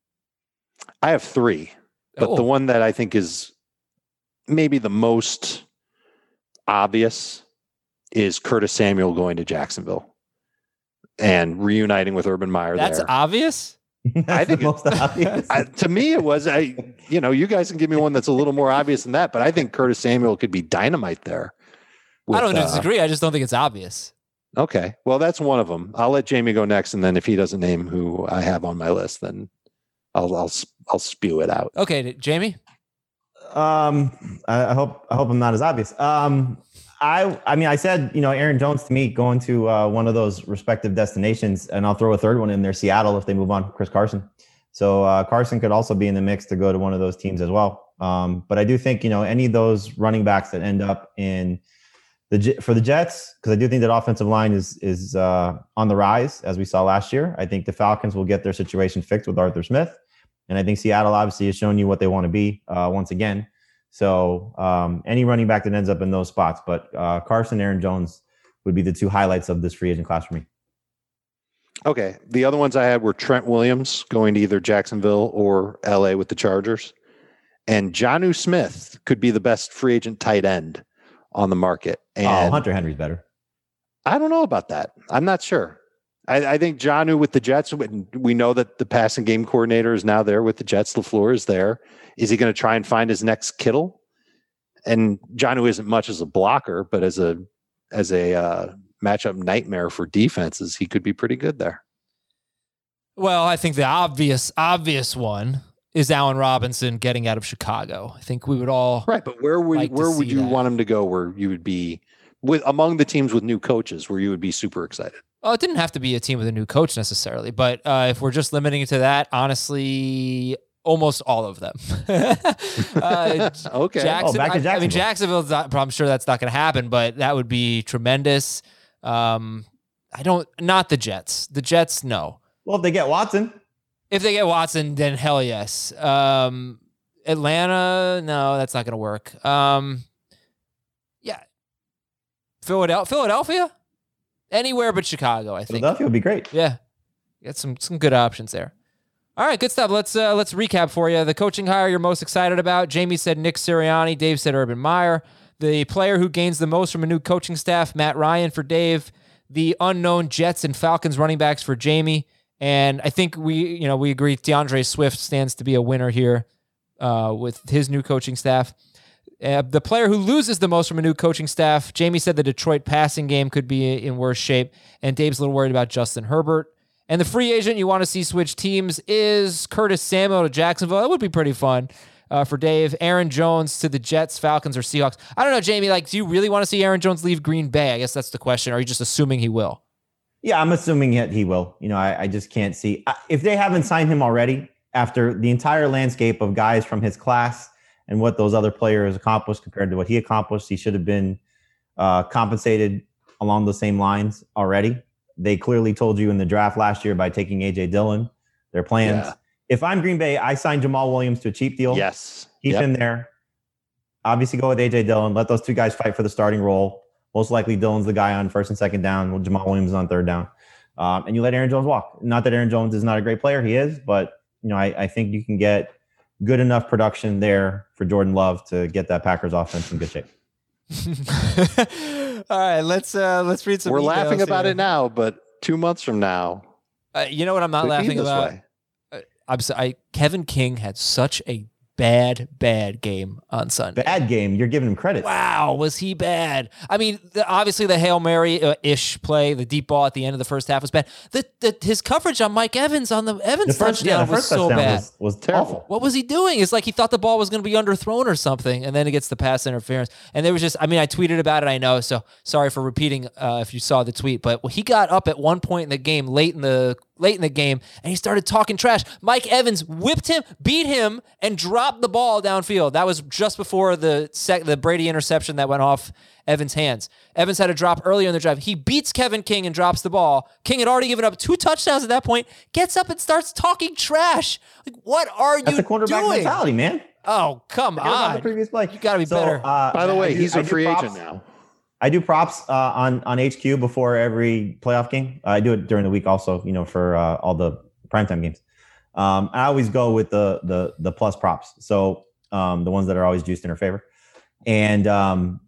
I have three, but oh. the one that I think is maybe the most obvious is Curtis Samuel going to Jacksonville and reuniting with Urban Meyer. That's there. obvious. I think it, most obvious. I, to me, it was. I, you know, you guys can give me one that's a little more obvious than that, but I think Curtis Samuel could be dynamite there. With, I don't uh, disagree. I just don't think it's obvious. Okay, well, that's one of them. I'll let Jamie go next, and then if he doesn't name who I have on my list, then I'll I'll I'll spew it out. Okay, Jamie. Um, I, I hope I hope I'm not as obvious. Um, I I mean, I said, you know, Aaron Jones to me going to uh, one of those respective destinations, and I'll throw a third one in there, Seattle, if they move on from Chris Carson. So uh, Carson could also be in the mix to go to one of those teams as well. Um, but I do think, you know, any of those running backs that end up in the for the Jets, because I do think that offensive line is is uh, on the rise as we saw last year. I think the Falcons will get their situation fixed with Arthur Smith. And I think Seattle obviously has shown you what they want to be uh, once again. So um, any running back that ends up in those spots, but uh, Carson, Aaron Jones would be the two highlights of this free agent class for me. Okay. The other ones I had were Trent Williams going to either Jacksonville or L A with the Chargers. And Jonnu Smith could be the best free agent tight end on the market. And oh, Hunter Henry's better. I don't know about that. I'm not sure. I, I think Jonnu with the Jets, we know that the passing game coordinator is now there with the Jets. LaFleur is there. Is he going to try and find his next Kittle? And Jonnu isn't much as a blocker, but as a as a uh, matchup nightmare for defenses, he could be pretty good there. Well, I think the obvious obvious one is Allen Robinson getting out of Chicago. I think we would all right. But where would like where would you that. want him to go? Where you would be with among the teams with new coaches, where you would be super excited. Oh, it didn't have to be a team with a new coach necessarily, but uh, if we're just limiting it to that, honestly, almost all of them. uh, okay. Jackson, oh, back to Jacksonville. I, I mean, Jacksonville's not, I'm sure that's not going to happen, but that would be tremendous. Um, I don't, not the Jets. The Jets, no. Well, if they get Watson. If they get Watson, then hell yes. Um, Atlanta, no, that's not going to work. Um, yeah. Philadelphia, Philadelphia? Anywhere but Chicago, I think. Philadelphia would be great. Yeah. Got some some good options there. All right, good stuff. Let's uh, let's recap for you. The coaching hire you're most excited about. Jamie said Nick Sirianni. Dave said Urban Meyer. The player who gains the most from a new coaching staff, Matt Ryan for Dave. The unknown Jets and Falcons running backs for Jamie. And I think we, you know, we agree DeAndre Swift stands to be a winner here uh, with his new coaching staff. Uh, the player who loses the most from a new coaching staff, Jamie said the Detroit passing game could be in worse shape, and Dave's a little worried about Justin Herbert. And the free agent you want to see switch teams is Curtis Samuel to Jacksonville. That would be pretty fun uh, for Dave. Aaron Jones to the Jets, Falcons, or Seahawks. I don't know, Jamie, like, do you really want to see Aaron Jones leave Green Bay? I guess that's the question. Or are you just assuming he will? Yeah, I'm assuming that he will. You know, I, I just can't see. If they haven't signed him already, after the entire landscape of guys from his class and what those other players accomplished compared to what he accomplished, he should have been uh, compensated along the same lines already. They clearly told you in the draft last year by taking A J Dillon, their plans. Yeah. If I'm Green Bay, I sign Jamal Williams to a cheap deal. Yes. Keep yep. him there. Obviously go with A J Dillon. Let those two guys fight for the starting role. Most likely Dillon's the guy on first and second down. Well, Jamal Williams is on third down. Um, and you let Aaron Jones walk. Not that Aaron Jones is not a great player. He is. But, you know, I, I think you can get good enough production there for Jordan Love to get that Packers offense in good shape. All right, let's uh, let's read some. We're laughing about here. it now, but two months from now, uh, you know what I'm not laughing about? Uh, I'm sorry, Kevin King had such a bad, bad game on Sunday. Bad game. You're giving him credit. Wow, was he bad? I mean, the, obviously the Hail Mary-ish play, the deep ball at the end of the first half was bad. The, the His coverage on Mike Evans on the Evans the first, touchdown yeah, the was first so touchdown bad. Was, was terrible. What was he doing? It's like he thought the ball was going to be underthrown or something, and then it gets the pass interference. And there was just, I mean, I tweeted about it, I know, so sorry for repeating uh, if you saw the tweet, but he got up at one point in the game, late in the late in the game, and he started talking trash. Mike Evans whipped him, beat him, and dropped the ball downfield. That was just before the sec- the Brady interception that went off Evans' hands. Evans had a drop earlier in the drive. He beats Kevin King and drops the ball. King had already given up two touchdowns at that point, gets up and starts talking trash. Like, what are That's you a quarterback doing? mentality, man. Oh, come on. The previous play. You got to be so, better. Uh, By the way, do, he's a I free props, agent now. I do props uh, on, on H Q before every playoff game. Uh, I do it during the week also, you know, for uh, all the primetime games. Um, I always go with the the the plus props. So um, the ones that are always juiced in our favor. And um,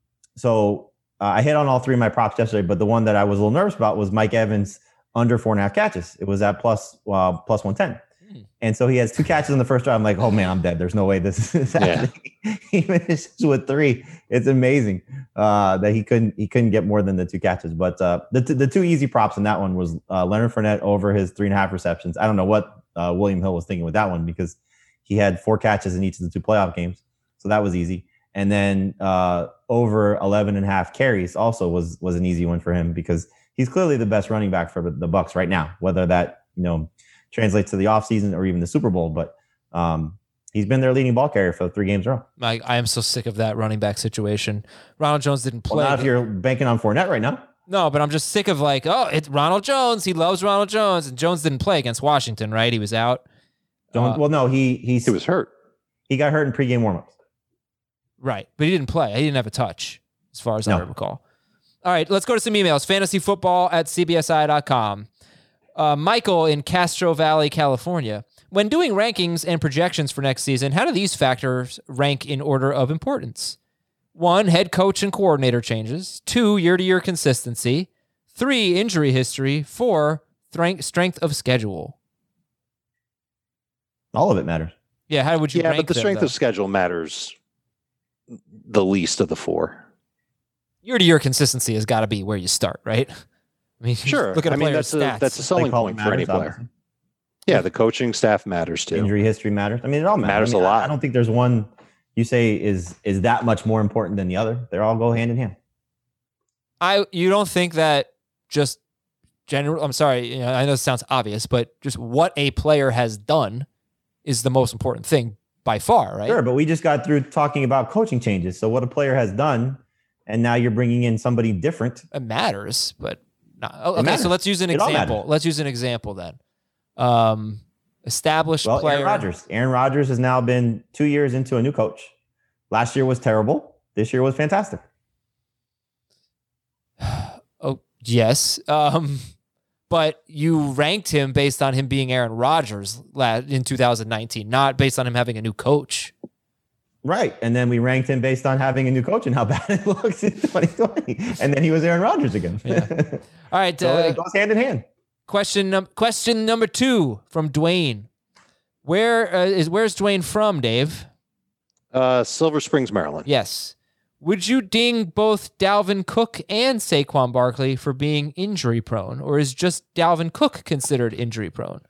so uh, I hit on all three of my props yesterday, but the one that I was a little nervous about was Mike Evans under four and a half catches. It was at plus uh, plus one ten. Mm. And so he has two catches in the first drive. I'm like, oh man, I'm dead. There's no way this is happening. Yeah. He finishes with three. It's amazing uh, that he couldn't he couldn't get more than the two catches. But uh, the the two easy props in that one was uh, Leonard Fournette over his three and a half receptions. I don't know what uh, William Hill was thinking with that one because he had four catches in each of the two playoff games. So that was easy. And then uh, over eleven and a half carries also was was an easy one for him because he's clearly the best running back for the Bucs right now, whether that, you know, translates to the offseason or even the Super Bowl. But um, he's been their leading ball carrier for three games in a row. I, I am so sick of that running back situation. Ronald Jones didn't play. Well, not if you're banking on Fournette right now. No, but I'm just sick of like, oh, it's Ronald Jones. He loves Ronald Jones. And Jones didn't play against Washington, right? He was out. Jones, uh, well, no, he he's, he was hurt. He got hurt in pregame warmups. Right, but he didn't play. He didn't have a touch, as far as no. I recall. All right, let's go to some emails. Fantasyfootball at c b s i dot com. Uh, Michael in Castro Valley, California. When doing rankings and projections for next season, how do these factors rank in order of importance? One, head coach and coordinator changes. Two, year-to-year consistency. Three, injury history. Four, strength strength of schedule. All of it matters. Yeah, how would you Yeah, rank but the them, strength though? of schedule matters the least of the four. Year-to-year consistency has got to be where you start, right? I mean, Sure. look at a I mean, player's that's a, stats. that's a selling call it point for any matters, player. obviously. Yeah, the coaching staff matters too. Injury history matters. I mean, it all matters. Matters I mean, a lot. I, I don't think there's one you say is is that much more important than the other. They all go hand in hand. I you don't think that just general? I'm sorry, you know, I know this sounds obvious, but just what a player has done is the most important thing by far, right? Sure, but we just got through talking about coaching changes. So what a player has done, and now you're bringing in somebody different. It matters, but not. Oh, It okay, matters. so let's use an It all example. matters. Let's use an example then. Um, established Well, player. Aaron Rodgers. Aaron Rodgers has now been two years into a new coach. Last year was terrible. This year was fantastic. Oh, yes. Um, but you ranked him based on him being Aaron Rodgers la- in two thousand nineteen, not based on him having a new coach. Right. And then we ranked him based on having a new coach and how bad it looks in twenty twenty. And then he was Aaron Rodgers again. Yeah. All right. So uh, it goes hand in hand. Question num- question number two from Dwayne. Where uh, is where's Dwayne from, Dave? Uh, Silver Springs, Maryland. Yes. Would you ding both Dalvin Cook and Saquon Barkley for being injury prone, or is just Dalvin Cook considered injury prone?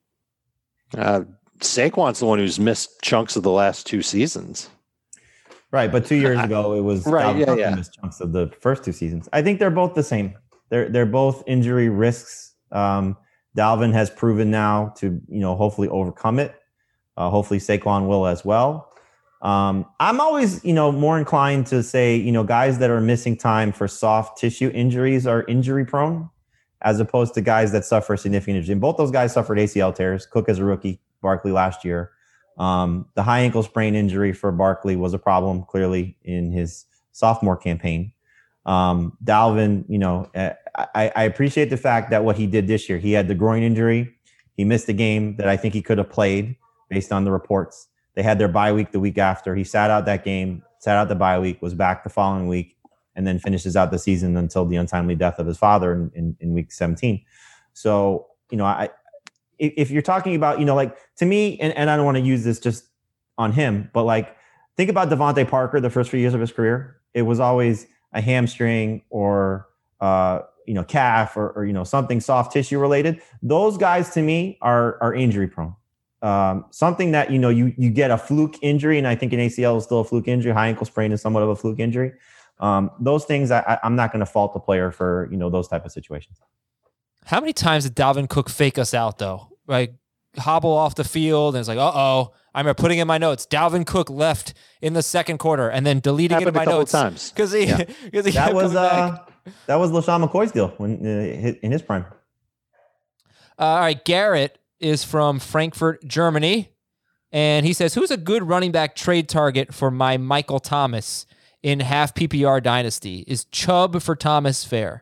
Uh, Saquon's the one who's missed chunks of the last two seasons. Right. But two years ago, it was Right, Dalvin yeah, Cook who yeah. missed chunks of the first two seasons. I think they're both the same. They're they're both injury risks. Um, Dalvin has proven now to, you know, hopefully overcome it. Uh, hopefully Saquon will as well. Um, I'm always, you know, more inclined to say, you know, guys that are missing time for soft tissue injuries are injury prone, as opposed to guys that suffer significant injury. And both those guys suffered A C L tears. Cook as a rookie, Barkley last year. Um, the high ankle sprain injury for Barkley was a problem clearly in his sophomore campaign. Um, Dalvin, you know, I, I appreciate the fact that what he did this year, he had the groin injury. He missed a game that I think he could have played based on the reports. They had their bye week the week after. He sat out that game, sat out the bye week, was back the following week, and then finishes out the season until the untimely death of his father in, in, in week seventeen. So, you know, I if, if you're talking about, you know, like to me, and, and I don't want to use this just on him, but like think about Devontae Parker the first few years of his career. It was always a hamstring or uh, you know, calf or, or you know, something soft tissue related. Those guys to me are are injury prone. Um, something that, you know, you, you get a fluke injury, and I think an A C L is still a fluke injury. High ankle sprain is somewhat of a fluke injury. Um, those things, I, I, I'm not going to fault the player for, you know, those type of situations. How many times did Dalvin Cook fake us out, though? Like, hobble off the field, and it's like, uh-oh. I remember putting in my notes, Dalvin Cook left in the second quarter, and then deleting Happened it in my a couple notes. times. Because he, Yeah. because he That kept was coming back. uh, that was LaShawn McCoy's deal when uh, in his prime. Uh, all right, Garrett is from Frankfurt, Germany. And he says, who's a good running back trade target for my Michael Thomas in half P P R dynasty? Is Chubb for Thomas fair?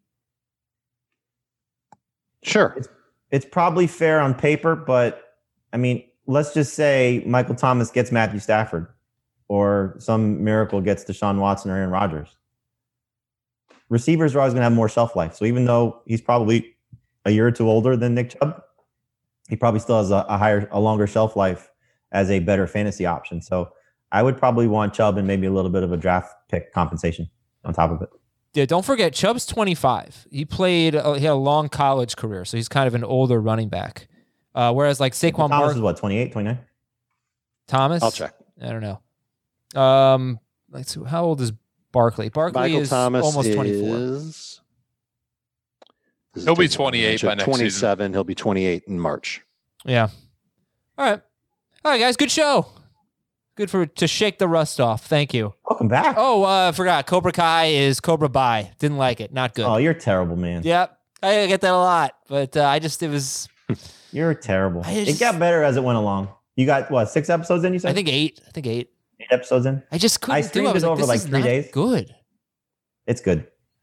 Sure. It's, it's probably fair on paper, but I mean, let's just say Michael Thomas gets Matthew Stafford or some miracle gets Deshaun Watson or Aaron Rodgers. Receivers are always going to have more shelf life. So even though he's probably a year or two older than Nick Chubb, he probably still has a, a higher, a longer shelf life as a better fantasy option. So I would probably want Chubb and maybe a little bit of a draft pick compensation on top of it. Yeah, don't forget, Chubb's twenty-five. He played, uh, he had a long college career, so he's kind of an older running back. Uh, whereas like Saquon Thomas Barkley, is what, twenty-eight, twenty-nine? Thomas? I'll check. I don't know. Um, let's see, how old is Barkley? Barkley Michael is Thomas almost twenty-four. Is, this is He'll be taking a long twenty-eight range. by next season. twenty-seven. He'll be twenty-eight in March. Yeah. All right. All right, guys. Good show. Good for to shake the rust off. Thank you. Welcome back. Oh, uh, I forgot. Cobra Kai is Cobra Bai. Didn't like it. Not good. Oh, you're terrible, man. Yep. I get that a lot, but uh, I just, it was, You're terrible. I just- it got better as it went along. You got, what, six episodes in, you said? I think eight. I think eight. Eight episodes in? I just couldn't I do it. streamed I was it like, over this like is three not days. Good. It's good.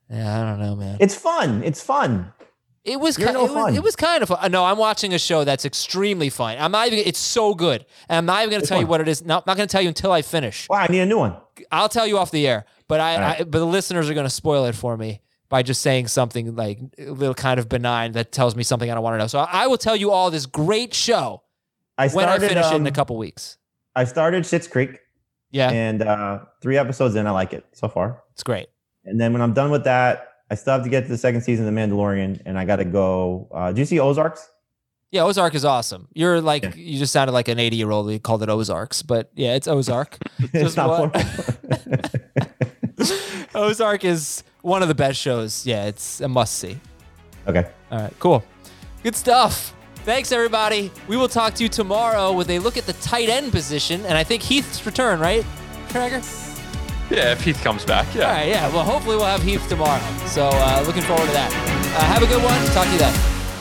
Yeah, I don't know, man. It's fun. It's fun. It was, You're kind, no it was fun. it was kind of fun. No, I'm watching a show that's extremely fun. I'm not even. It's so good, and I'm not even going to Which tell you one? what it is. No, I'm not going to tell you until I finish. Wow, I need a new one. I'll tell you off the air, but I, right. I but the listeners are going to spoil it for me by just saying something like a little kind of benign that tells me something I don't want to know. So I, I will tell you all this great show I when I started, finish it in um, a couple weeks. I started Schitt's Creek, Yeah, and uh, three episodes in, I like it so far. it's great. And then when I'm done with that, I still have to get to the second season of The Mandalorian, and I got to go. Uh, do you see Ozarks? Yeah, Ozark is awesome. You're like Yeah. you just sounded like an eighty year old. We called it Ozarks, but yeah, it's Ozark. It's Just not what- plural. Ozark is one of the best shows. Yeah, it's a must see. Okay. All right, cool. Good stuff. Thanks, everybody. We will talk to you tomorrow with a look at the tight end position, and I think Heath's return, right, Traeger? Yeah, if Heath comes back, yeah. All right, yeah. Well, hopefully we'll have Heath tomorrow. So uh, looking forward to that. Uh, have a good one. Talk to you then.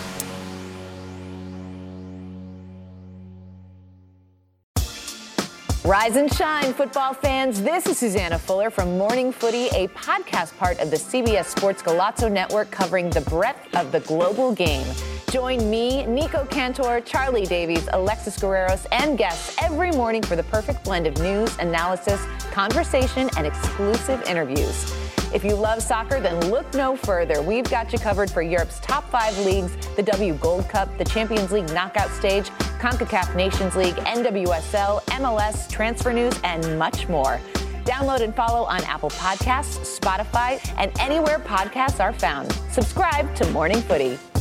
Rise and shine, football fans. This is Susanna Fuller from Morning Footy, a podcast part of the C B S Sports Golazo Network covering the breadth of the global game. Join me, Nico Cantor, Charlie Davies, Alexis Guerreros, and guests every morning for the perfect blend of news, analysis, conversation, and exclusive interviews. If you love soccer, then look no further. We've got you covered for Europe's top five leagues, the W Gold Cup, the Champions League knockout stage, CONCACAF Nations League, N W S L, M L S, transfer news, and much more. Download and follow on Apple Podcasts, Spotify, and anywhere podcasts are found. Subscribe to Morning Footy.